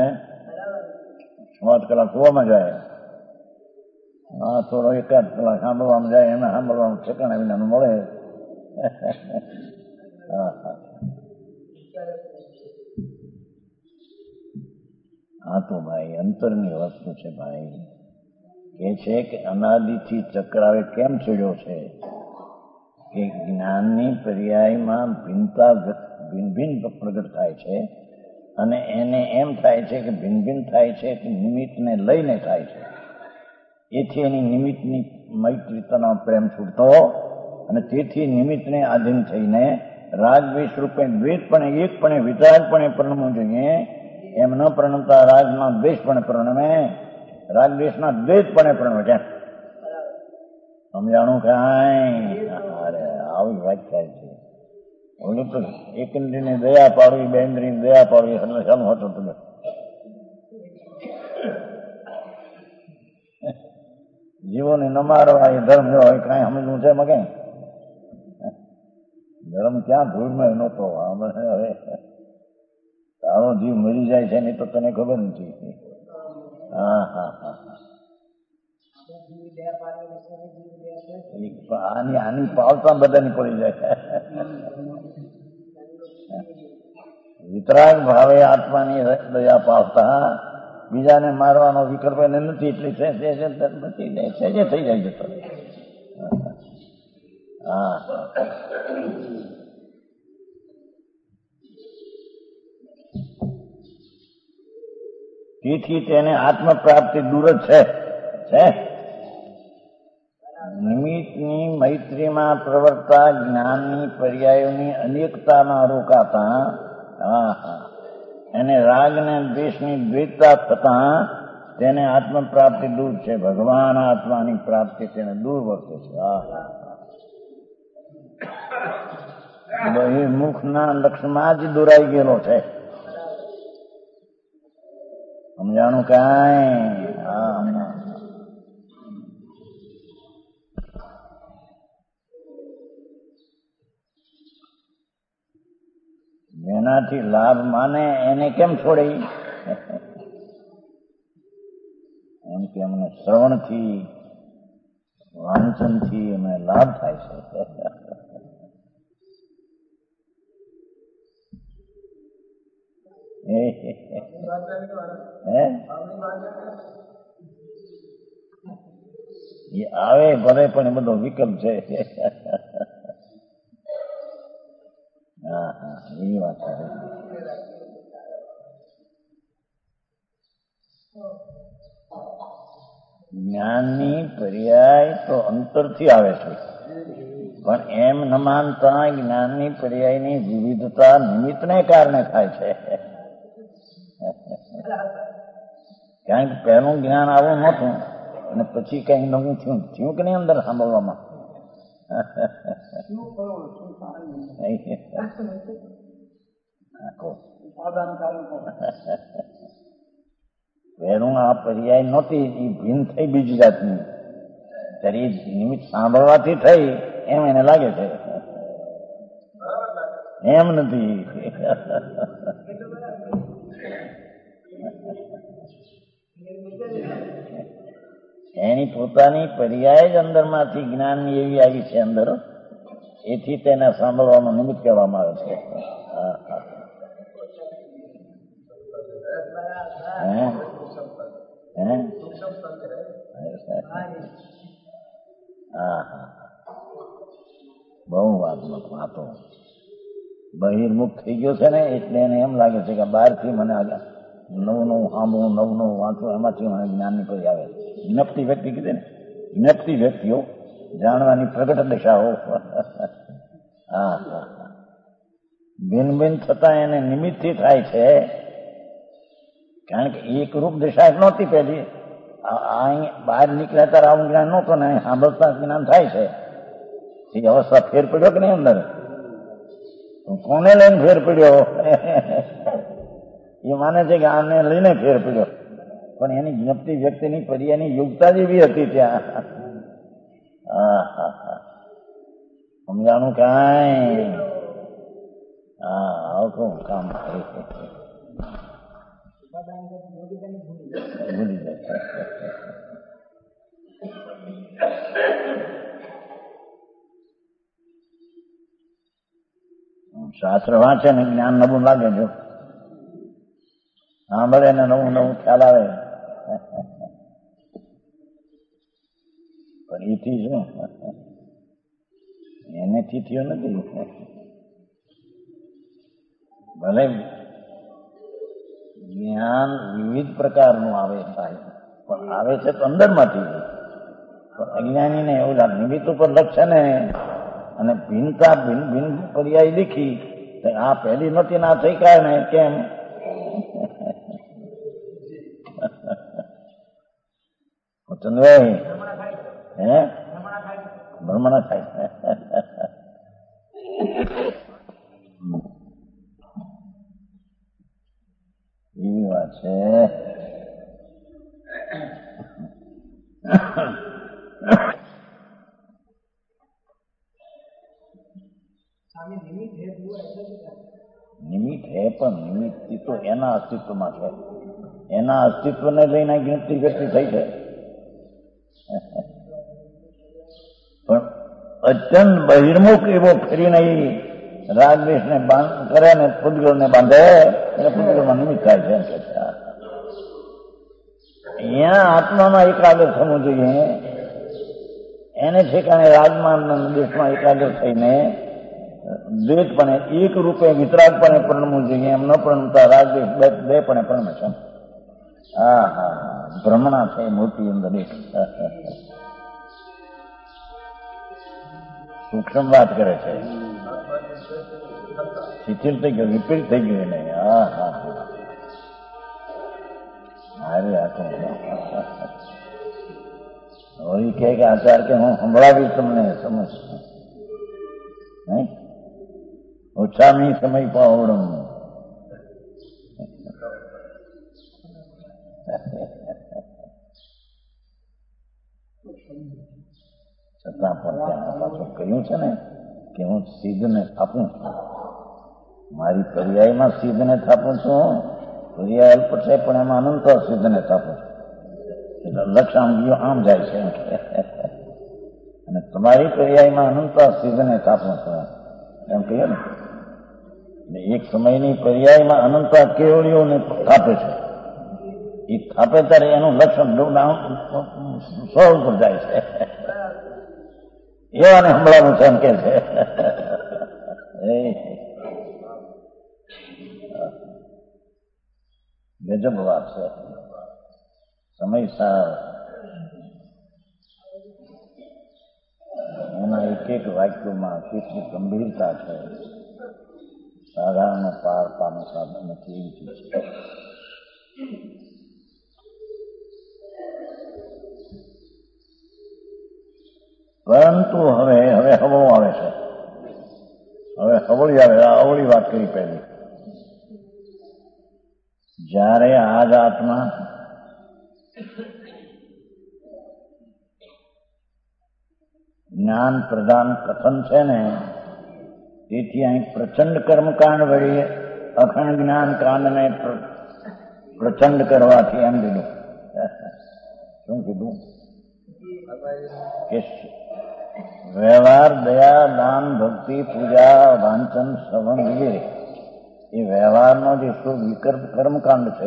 [SPEAKER 2] 6 કલાક સુવામાં જાય. હા, થોડો 1-8 કલાક સાંભળવામાં જાય, એને સાંભળવાનું ઠેકાણા વિનાનું મળે. હા હા, હા તો ભાઈ અંતરની વસ્તુ છે. ભાઈ કે છે કે અનાદિથી ચક્રાવે કેમ ચડ્યો છે કે જ્ઞાનની પર્યાયમાં ભિન્નતા ભિન્ન ભિન્ન પ્રગટ થાય છે, અને એને એમ થાય છે કે ભિન્ન ભિન્ન થાય છે કે નિમિત્તને લઈને થાય છે. એથી એની નિમિત્તની મૈત્રીતાનો પ્રેમ છૂટતો, અને તેથી નિમિત્તને આધીન થઈને રાગદ્વેષ રૂપે દ્વૈતપણે એકપણે વિતરાગપણે પ્રણમવું જોઈએ. એમ ન પ્રણમતા રાગમાં દ્વેષપણે પ્રણમે, રાગદ્વેષના દ્વૈતપણે પ્રણમે છે. સમજાણું કાંઈ? અરે આવી વ્યાખ્યા છે. ઓલું તો એક ઇન્દ્રિયને દયા પાડવી, 2 ઇન્દ્રિયને દયા પાડવી, એટલે શાનું હતું તમે? જીવોને ન મારવા એ ધર્મ જો હોય, કાંઈ સમજવું છે એમાં? કઈ ધર્મ ક્યાં ધૂળમાં નહોતો. હવે તારો જીવ મરી જાય છે ને તો તને ખબર નથી. હા હા હા, આની પાવતા બધાની પડી જાય. વિતરાગ ભાવે આત્માની દયા પાવતા બીજાને મારવાનો વિકલ્પ એને નથી, એટલે સહેજે થઈ જાય જતો. હા, તેથી તેને આત્મ પ્રાપ્તિ દૂર જ છે. નિમિત્તની મૈત્રીમાં પ્રવર્તતા જ્ઞાનની પર્યાયોની અનેકતામાં રોકાતા, હા હા, એને રાગ ને દ્વેષની દ્વૈતતા થતા તેને આત્મ પ્રાપ્તિ દૂર છે. ભગવાન આત્માની પ્રાપ્તિ તેને દૂર વર્તે છે. હા હા, બહિર્મુખના લક્ષ્યમાં જ દોરાઈ ગયેલો છે. સમજાણું કાંઈ? હા હા, જેનાથી લાભ માને એને કેમ છોડે? એમ કે અમને શ્રવણથી વાંચનથી અમને લાભ થાય છે. એ આવે ભલે, પણ એ બધો વિકલ્પ છે. હા હા, એવી વાત છે. જ્ઞાનની પર્યાય તો અંતરથી આવે છે, પણ એમ ન માનતા જ્ઞાનની પર્યાયની વિવિધતા નિમિત્તને કારણે થાય છે. કારણ કે પહેલું જ્ઞાન આવું નહોતું અને પછી કઈ નવું થયું કે નહીં અંદર સાંભળવામાં. પહેલું આ પર્યાય નહોતી, એ ભીન થઈ બીજી જાતની, ત્યારે એ નિમિત્ત સાંભળવાથી થઈ એમ એને લાગે છે, એમ નથી. એની પોતાની પર્યાય જ અંદરમાંથી જ્ઞાનની એવી આવી છે અંદર, એથી તેને સાંભળવાનું નિમિત્ત કહેવામાં આવે છે. બહુ વાતો બહિર્મુખ થઈ ગયો છે ને, એટલે એને એમ લાગે છે કે બહારથી મને નવું નવું સાંભળવું, નવું નવું વાંચવું, એમાંથી મને જ્ઞાનની કોઈ આવે. જ્ઞપ્તિ વ્યક્તિ કીધે ને, જ્ઞપ્તિ વ્યક્તિઓ જાણવાની પ્રગટ દશાઓ. ભિન્ન ભિન્ન થતા એને નિમિત્તથી થાય છે. કારણ કે એક રૂપ દશા નહોતી પહેલી, બહાર નીકળ્યા ત્યારે આવું જ્ઞાન નહોતું ને, સાંભળતા જ્ઞાન થાય છે. એ અવસ્થા ફેર પડ્યો કે નહીં અંદર? કોને લઈને ફેર પડ્યો? એ માને છે કે આને લઈને ફેર પડ્યો, પણ એની જ્ઞપ્તિ વ્યક્તિની પર્યાયની યોગતા જેવી હતી ત્યાં. સમજાણું કાંઈ? આવું કામ ભૂલી જાય. શાસ્ત્ર વાંચે ને જ્ઞાન નવું લાગે, જો સાંભળે ને નવું નવું ખ્યાલ આવે, પણ એથી શું એનેથી થયું નથી. ભલે જ્ઞાન વિવિધ પ્રકારનું આવે સાહેબ, પણ આવે છે તો અંદરમાંથી. પણ અજ્ઞાનીને એવું લાગે નિમિત્ત ઉપર લક્ષે ને, અને ભિન્નતા ભિન્ન ભિન્ન પર્યાય લીખી, આ પહેલી નથી ના થઈ કારણે કેમ? ચંદ્રભાઈ ભ્રમણા થાય. એવી વાત છે. નિમિત્ત હે, પણ નિમિત્ત તો એના અસ્તિત્વમાં છે, એના અસ્તિત્વને લઈને જ્ઞપ્તિ વ્યક્તિ થઈ છે. પણ અત્યંત બહિર્મુખ એવો ફેરીને રાગદ્વેષને કરે ને પૂતગલને બાંધે, એને પૂતગલમાં નિમિત્ત થાય છે. અહીંયા આત્મામાં એકાગ્ર થવું જોઈએ, એને ઠેકાણે રાજમાન દેશમાં એકાગ્ર થઈને દ્વૈતપણે એક રૂપે વિતરાગપણે પરણવું જોઈએ. એમ ન પરણતા રાગદ્વેષ બે પણ પરણે છે. ભ્રમણા છે મોટી અંદર એક સૂક્ષ્મ વાત કરે છે. શિથિલ થઈ ગયું, વિપરીત થઈ ગયું એને. હવે કહે કે આચાર કે હું સંભળાવીશ તમને સમજ નહીં, ઓછામી સમય પાવડમ. છતાં પણ ત્યાં પાછું કહ્યું છે ને કે હું સિદ્ધને થાપું છું, મારી પર્યાયમાં સિદ્ધને થાપું છું. પર્યાય અલ્પ છે પણ એમાં અનંત સિદ્ધને થાપું છું. એટલે લક્ષાંગીઓ આમ જાય છે અને તમારી પર્યાયમાં અનંત સિદ્ધને થાપું છું એમ કહીએ ને. એક સમયની પર્યાયમાં અનંત કેવળીઓને થાપે છે. એ થાપે ત્યારે એનું લક્ષણ સો ઉપર જાય છે. એવાને હમણાં છે એમ કે છે. ગજબ વાત છે. સમય એક એક વાક્યોમાં કેટલી ગંભીરતા છે. સાધારણ પાર પામે સાધન નથી એવી ચીજ છે. પરંતુ હવે હવળું આવે છે. હવે હવળી આવે. અવળી વાત કરી પહેલી. જ્યારે આજ આત્મા જ્ઞાન પ્રદાન કથન છે ને, તેથી અહીં પ્રચંડ કર્મકાંડ વળી અખંડ જ્ઞાન કાંડને પ્રચંડ કરવાથી એમ કીધું. શું કીધું? કે વ્યવહાર, દયા, દાન, ભક્તિ, પૂજા, વાંચન, શ્રવણ વગેરે એ વ્યવહારનો જે શું વિકલ્પ કર્મકાંડ છે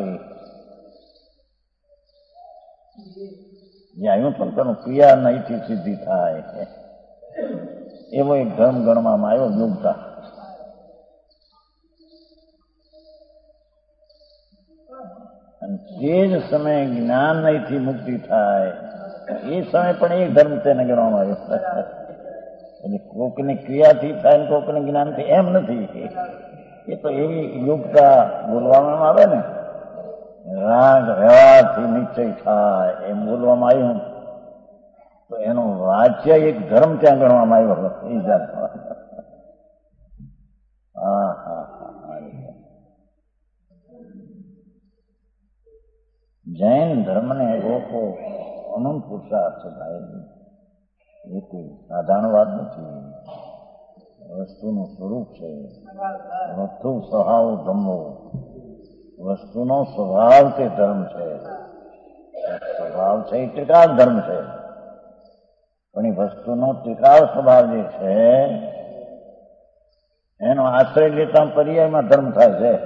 [SPEAKER 2] એ આવ્યું પણ તેનું ક્રિયા નહીંથી સિદ્ધિ થાય એવો એક ધર્મ ગણવામાં આવ્યો. યોગતા અને તે જ સમયે જ્ઞાન નહીંથી મુક્તિ થાય એ સમય પણ એક ધર્મ તેને ગણવામાં આવ્યો. એટલે કોકની ક્રિયાથી થાય ને કોકને જ્ઞાનથી એમ નથી. એ તો એવી યોગતા બોલવામાં આવે ને, રાગ વ્યવહારથી નિશ્ચય થાય એમ બોલવામાં આવ્યું તો એનો વાચ્ય એક ધર્મ ત્યાં ગણવામાં આવ્યો. એ જાતમાં જૈન ધર્મને લોકો અનંત પુરુષાર્થ છે ભાઈ. એ કોઈ સાધારણ વાત નથી. વસ્તુનું સ્વરૂપ છે. વસ્તુ સ્વભાવ ધમ્મો. વસ્તુનો સ્વભાવ તે ધર્મ છે. સ્વભાવ છે એ ટીકાળ ધર્મ છે. પણ એ વસ્તુનો ટીકાળ સ્વભાવ જે છે એનો આશ્રય લેતા પર્યાયમાં ધર્મ થાય છે.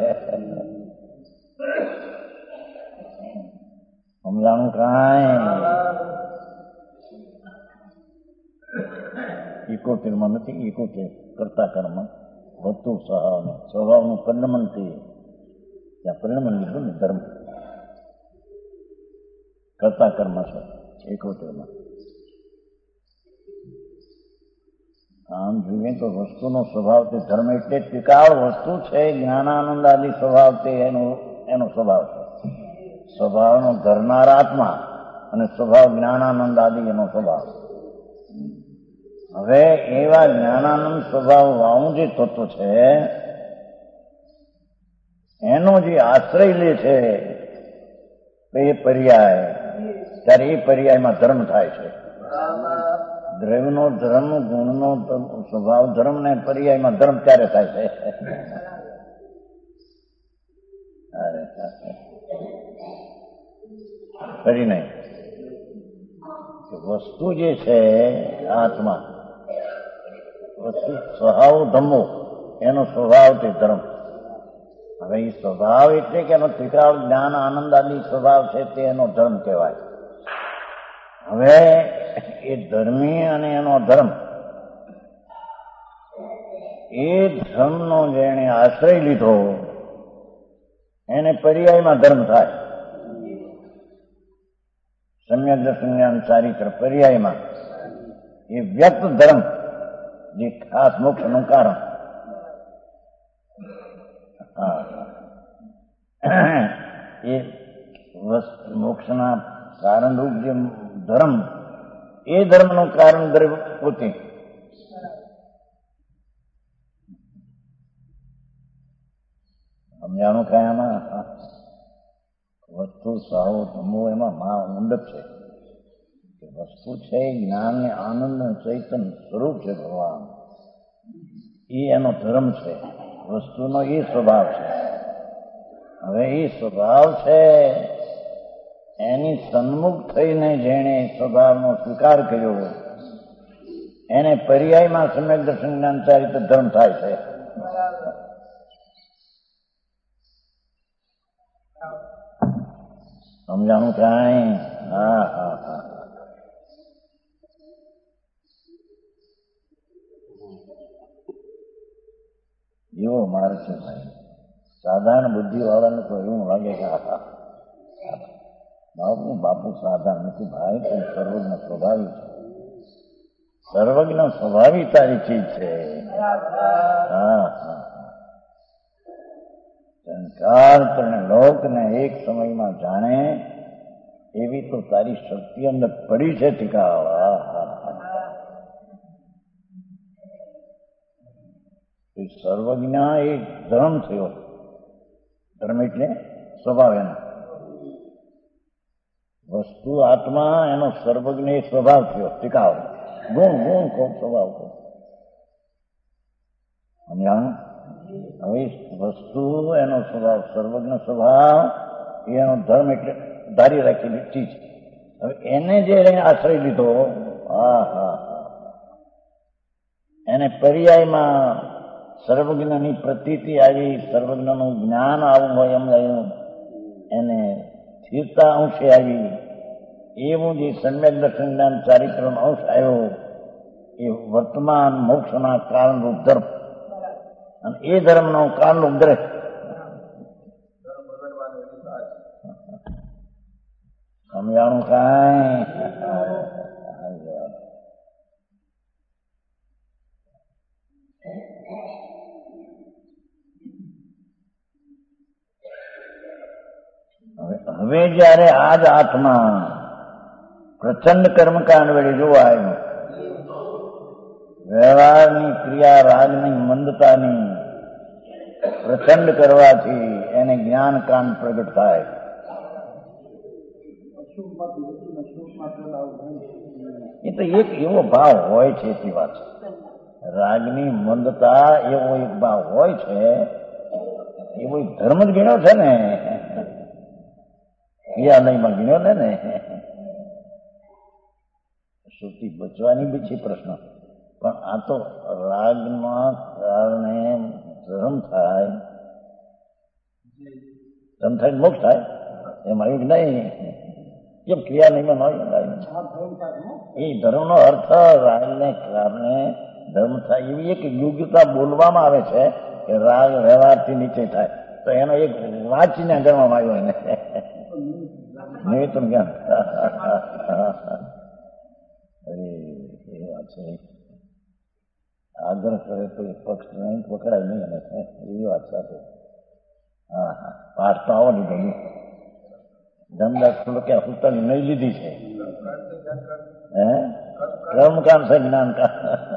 [SPEAKER 2] સમજાણું કાંઈ 71 નથી. 71 કરતા કર્મ વસ્તુ સ્વભાવનું પરિણમનથી ત્યાં પરિણમન લીધું ને ધર્મ કરતા કર્મ છે 71. આમ જોઈએ તો વસ્તુનો સ્વભાવ તે ધર્મ એટલે ટીકાળ વસ્તુ છે. જ્ઞાનાનંદ આદિ સ્વભાવ તે એનો સ્વભાવ છે. સ્વભાવનો ધરનાર આત્મા અને સ્વભાવ જ્ઞાનાનંદ આદિ એનો સ્વભાવ. હવે એવા જ્ઞાનાનંદ સ્વભાવ વાળું જે તત્વ છે એનો જે આશ્રય લે છે એ પર્યાય, ત્યારે એ પર્યાયમાં ધર્મ થાય છે. દ્રવ્યનો ધર્મ, ગુણનો સ્વભાવ ધર્મ ને પર્યાયમાં ધર્મ ત્યારે થાય છે. ફરી નહીં. વસ્તુ જે છે આત્મા, વસ્તુ સ્વભાવ ધમ્મો એનો સ્વભાવ તે ધર્મ. હવે એ સ્વભાવ એટલે કે એનો ત્રિકાળ જ્ઞાન આનંદ આદિ સ્વભાવ છે તે એનો ધર્મ કહેવાય. હવે એ ધર્મી અને એનો ધર્મ, એ ધર્મનો જેણે આશ્રય લીધો એને પર્યાયમાં ધર્મ થાય. સમ્યક દર્શન જ્ઞાન ચારિત્ર પર્યાયમાં એ વ્યક્ત ધર્મ જે ખાસ મોક્ષનું કારણ. એ મોક્ષના કારણરૂપ જે ધર્મ, એ ધર્મનું કારણ દ્રવ્ય પોતે. સમજાણું કયામાં વસ્તુ સાવ ધમો એમાં ઊંડક છે. વસ્તુ છે જ્ઞાન ને આનંદ ને ચૈતન્ય સ્વરૂપ છે ભગવાન. એ એનો ધર્મ છે. વસ્તુનો એ સ્વભાવ છે. હવે એ સ્વભાવ છે એની સન્મુખ થઈને જેણે સ્વભાવનો સ્વીકાર કર્યો એને પર્યાયમાં સમ્યક દર્શન જ્ઞાન ચારિત્ર ધર્મ થાય છે. સમજાણું કાંઈ? હા. એવો માર્ગ છે ભાઈ. સાધારણ બુદ્ધિ વાળાને તો એવું લાગે કે બાપુ સાધારણ નથી ભાઈ, પણ સર્વજ્ઞ સ્વભાવી છે. સર્વજ્ઞ સ્વભાવી તારી ચીજ છે. હા હા, સંસાર અને લોકને એક સમયમાં જાણે એવી તો તારી શક્તિ અંદર પડી છે ટીકા. સર્વજ્ઞ એ ધર્મ થયો. ધર્મ એટલે સ્વભાવ એનો. વસ્તુ આત્મા એનો સર્વજ્ઞ એ સ્વભાવ થયો ટીકાવ. ગુણ ગુણ ખૂબ સ્વભાવ ખૂબ. સમજાણું? હવે વસ્તુ એનો સ્વભાવ, સર્વજ્ઞ સ્વભાવ એનો ધર્મ એટલે ધારી રાખેલી ચીજ. હવે એને જે આશ્રય લીધો, હા હા, એને પર્યાયમાં સર્વજ્ઞની પ્રતીતિ આવી, સર્વજ્ઞનું જ્ઞાન આવું હોય એમ આવ્યું, એને સ્થિરતા અંશે આવી, એવું જે સમ્યક દર્શન જ્ઞાન ચારિત્રનો અંશ આવ્યો એ વર્તમાન મોક્ષના કારણરૂપ ધર્મ. અને એ ધર્મનો કારણરૂપ દ્રઢ. સમજાણું કાંઈ? હવે જયારે આ જ આત્મા પ્રચંડ કર્મકાંડ વળી જોવા આવ્યું, વ્યવહારની ક્રિયા રાગની મંદતાની પ્રચંડ કરવાથી એને જ્ઞાન કાંડ પ્રગટ થાય. એ તો એક એવો ભાવ હોય છે એથી વાત. રાગની મંદતા એવો એક ભાવ હોય છે, એવો એક ધર્મ જ ગણ્યો છે ને, ક્રિયાલયમાં ગણ્યો ને. સુખથી બચવાની બી છે પ્રશ્ન, પણ આ તો રાગના કારણે ધર્મ થાય, ધર્મ થાય મોક્ષ થાય એમ આવ્યું નહીં. કેમ ક્રિયાલયમાં ન એ ધર્મનો અર્થ રાગને કારણે ધર્મ થાય એવી એક યોગ્યતા બોલવામાં આવે છે કે રાગ વ્યવહારથી નીચે થાય, તો એનો એક વાંચીને ગણવામાં આવ્યો એને નિવેદન જ્ઞાન. એ વાત છે. આગ્રહ કરે તો એક પક્ષ નહીં પકડાય નહીં, અને એવી વાત સાથે. હા હા, પાઠ તો આવો લીધો નહીં. ધમદાસ કે પુસ્તકની નહીં લીધી છે. હે કર્મકાંડ છે જ્ઞાન કા.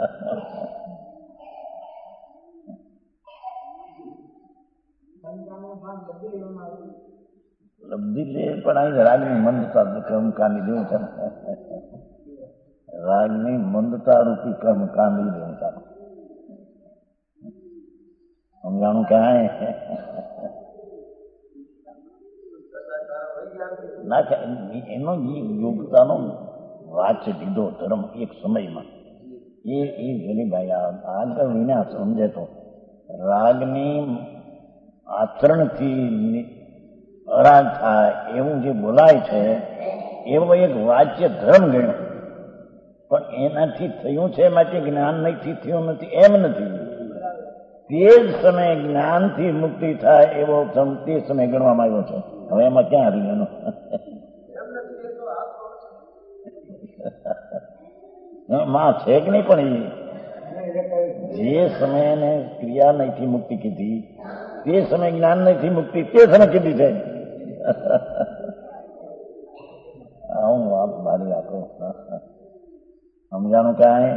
[SPEAKER 2] લબ્ધી લે પણ અહીં રાગની મંદતા કર્મકાંડ જેવું છે. રાગની મંદતા રૂપી કર્મકાંડ જેવું છે. સમજાણું ક્યાંય ના કે એનો યોગતાનો વાચ લીધો ધર્મ એક સમયમાં. એ જલીભાઈ આગળ વિના સમજે તો રાગની આચરણથી અરાગ થાય એવું જે બોલાય છે એવો એક વાચ્ય ધર્મ ગણ્યો, પણ એનાથી થયું છે માટે જ્ઞાન નથી થયું નથી એમ નથી. તે જ સમયે જ્ઞાનથી મુક્તિ થાય એવો તે સમય ગણવામાં આવ્યો છે. હવે એમાં ક્યાં આવી એનો માં છે કે નહીં, પણ જે સમયે ક્રિયા નથી મુક્તિ કીધી તે સમય જ્ઞાન નથી મુક્તિ તે સમય કીધી છે. હું વાત મારી આપો સમજાણું ક્યાં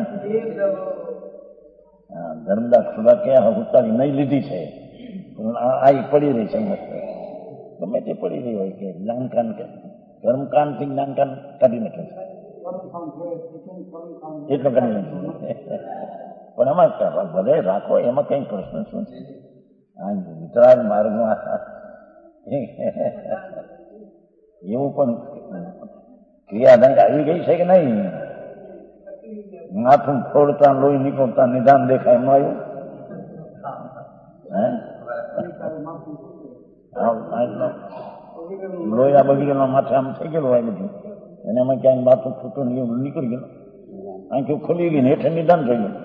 [SPEAKER 2] ધર્મદાસ ખુદા ક્યાં ઉતારી નહીં લીધી છે, આ પડી રહી છે. ગમે તે પડી રહી હોય કે જ્ઞાનકાંડ કે કર્મકાંડ થી જ્ઞાનકાંડ કાઢી નાખે છે એટલું કરી નાખે. પણ એમાં ભલે રાખો એમાં કઈ પ્રશ્ન શું છે? વિતરાગ માર્ગમાં એવું પણ ક્રિયાદંડ આવી ગઈ છે કે નહીં? માથું ફોડતા લોહી નીકળતા નિદાન દેખાય એમ આવ્યું? લોહી બગીના માથે આમ થઈ ગયેલું હોય બધું, અને એમાં ક્યાંક માથું છૂટું નીકળી ગયું, આંખો ખુલી ગઈ ને હેઠે નિદાન થઈ ગયું.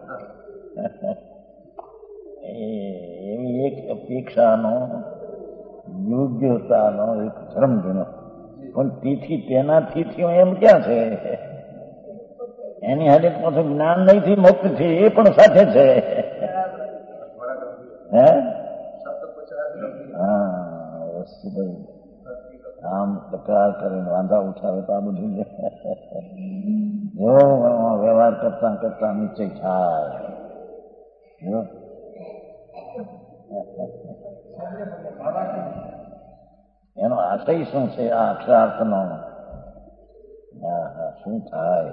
[SPEAKER 2] એવી એક અપેક્ષાનો યોગ્યતાનો એક ધર્મ ગણો, પણ તેથી તેનાથી થયું એમ ક્યાં છે? એની હારે પાછું જ્ઞાન નહીંથી મુક્ત થી એ પણ સાથે છે. હે હા વસ્તુ ભાઈ આમ તકરાર કરીને વાંધા ઉઠાવે તો આ બધું જો વ્યવહાર કરતા કરતા નીચે થાય. એનો આશય શું છે આ અક્ષરાર્થનો? હા હા શું થાય?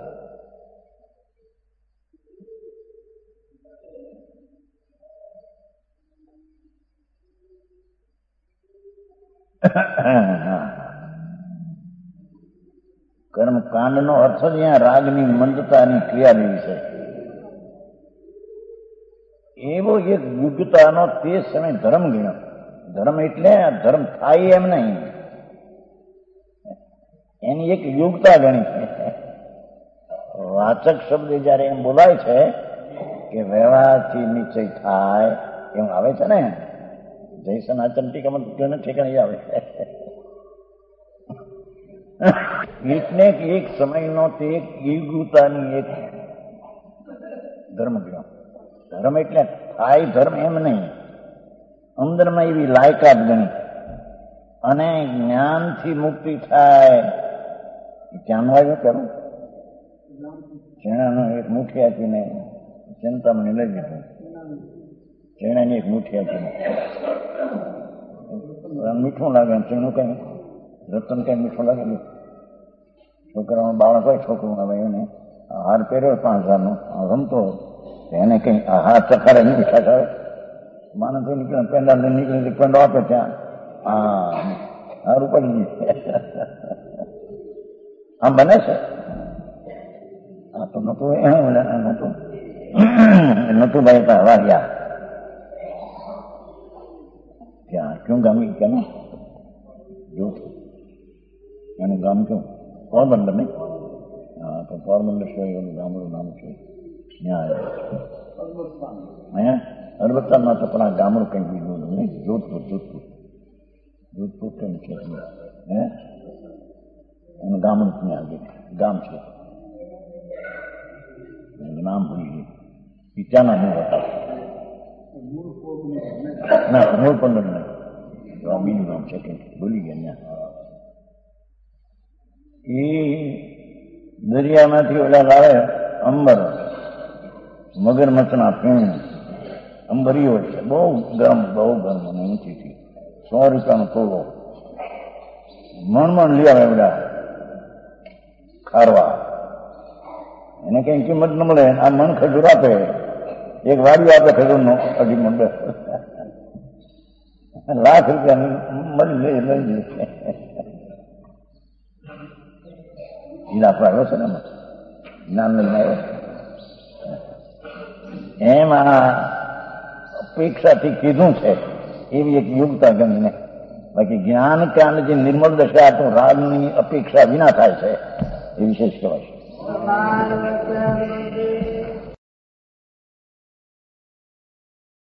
[SPEAKER 2] કર્મકાંડ નો અર્થ જ અહીંયા રાગની મંદતાની ક્રિયા જેવી છે. એવો એક યુગતાનો તે સમય ધર્મ ગણ્યો. ધર્મ એટલે ધર્મ થાય એમ નહીં, એની એક યુગતા ગણી. વાચક શબ્દ જયારે એમ બોલાય છે કે વ્યવહારથી નિશ્ચય થાય એમ આવે છે ને, જયસન આચંટિકામાં ઠેકાણે આવે એકને એક સમયનો તે એક યુગતાની એક ધર્મ ગણ્યો. ધર્મ એટલે થાય ધર્મ એમ નહીં, અંદરમાં એવી લાયકાત ગણી. અને જ્ઞાનથી મુક્તિ થાય ક્યાંનું આવ્યું કરું? ચેણાનો એક મુઠ્ઠી આપીને ચિંતામણી લઈ લીધું. ચેણાની એક મુઠ્ઠી આપીને મીઠું લાગે, ચીણું કઈ રતન કઈ મીઠું લાગે. છોકરાનું બાળક હોય, છોકરું આવે એને હાર પહેર્યો 5,000નો રમતો એને કઈ હાર ચખાડે મીઠા ખાવે. માણસ નીકળે પેંડા નીકળે પેંડો આપે ત્યાં હારું પડી આમ બને છે. આ તો નતું નતું ભાઈ વાગ્યા ત્યાં ક્યું ગામ કે જો એનું ગામ ક્યું? પોરબંદર નહીં? હા તો પોરબંદર સિવાય એનું ગામડું નામ છે ત્યાં આવ્યા. અરબસ્તાનમાં તો પણ આ ગામડું કંઈક બીજું નહીં, જોધપુર કંઈક છે. હે એનું ગામડું ત્યાં આગળ ગામ છે, નામ ભૂલી ગયું. ત્યાંના મૂળ હતા. ના મૂળ પંદર નહીં, બીજું નામ છે કંઈક ભૂલી ગયા. ત્યાં એ દરિયામાંથી ઓલા લાવે અંબર, મગરમચ્છના પીણ અંબરીઓ છે, બહુ ગરમ અને ઊંચીથી 100 રૂપિયાનો તોલો. મણ લઈ આવે બધા ખારવા, એને કઈ કિંમત ન મળે. આ મણ ખજૂર આપે, એક વાડી આપે ખજૂરનો 2.5 મણ, 1 લાખ રૂપિયા મળી લઈ ઈલાફ આવ્યો છે ને, જ્ઞાન લઈને આવ્યો. એમાં અપેક્ષાથી કીધું છે એવી એક યોગતા ગણીને. બાકી જ્ઞાન કાંડ જે નિર્મળ દશા તો રાગની અપેક્ષા વિના થાય છે એ વિશેષ કહેવાય છે.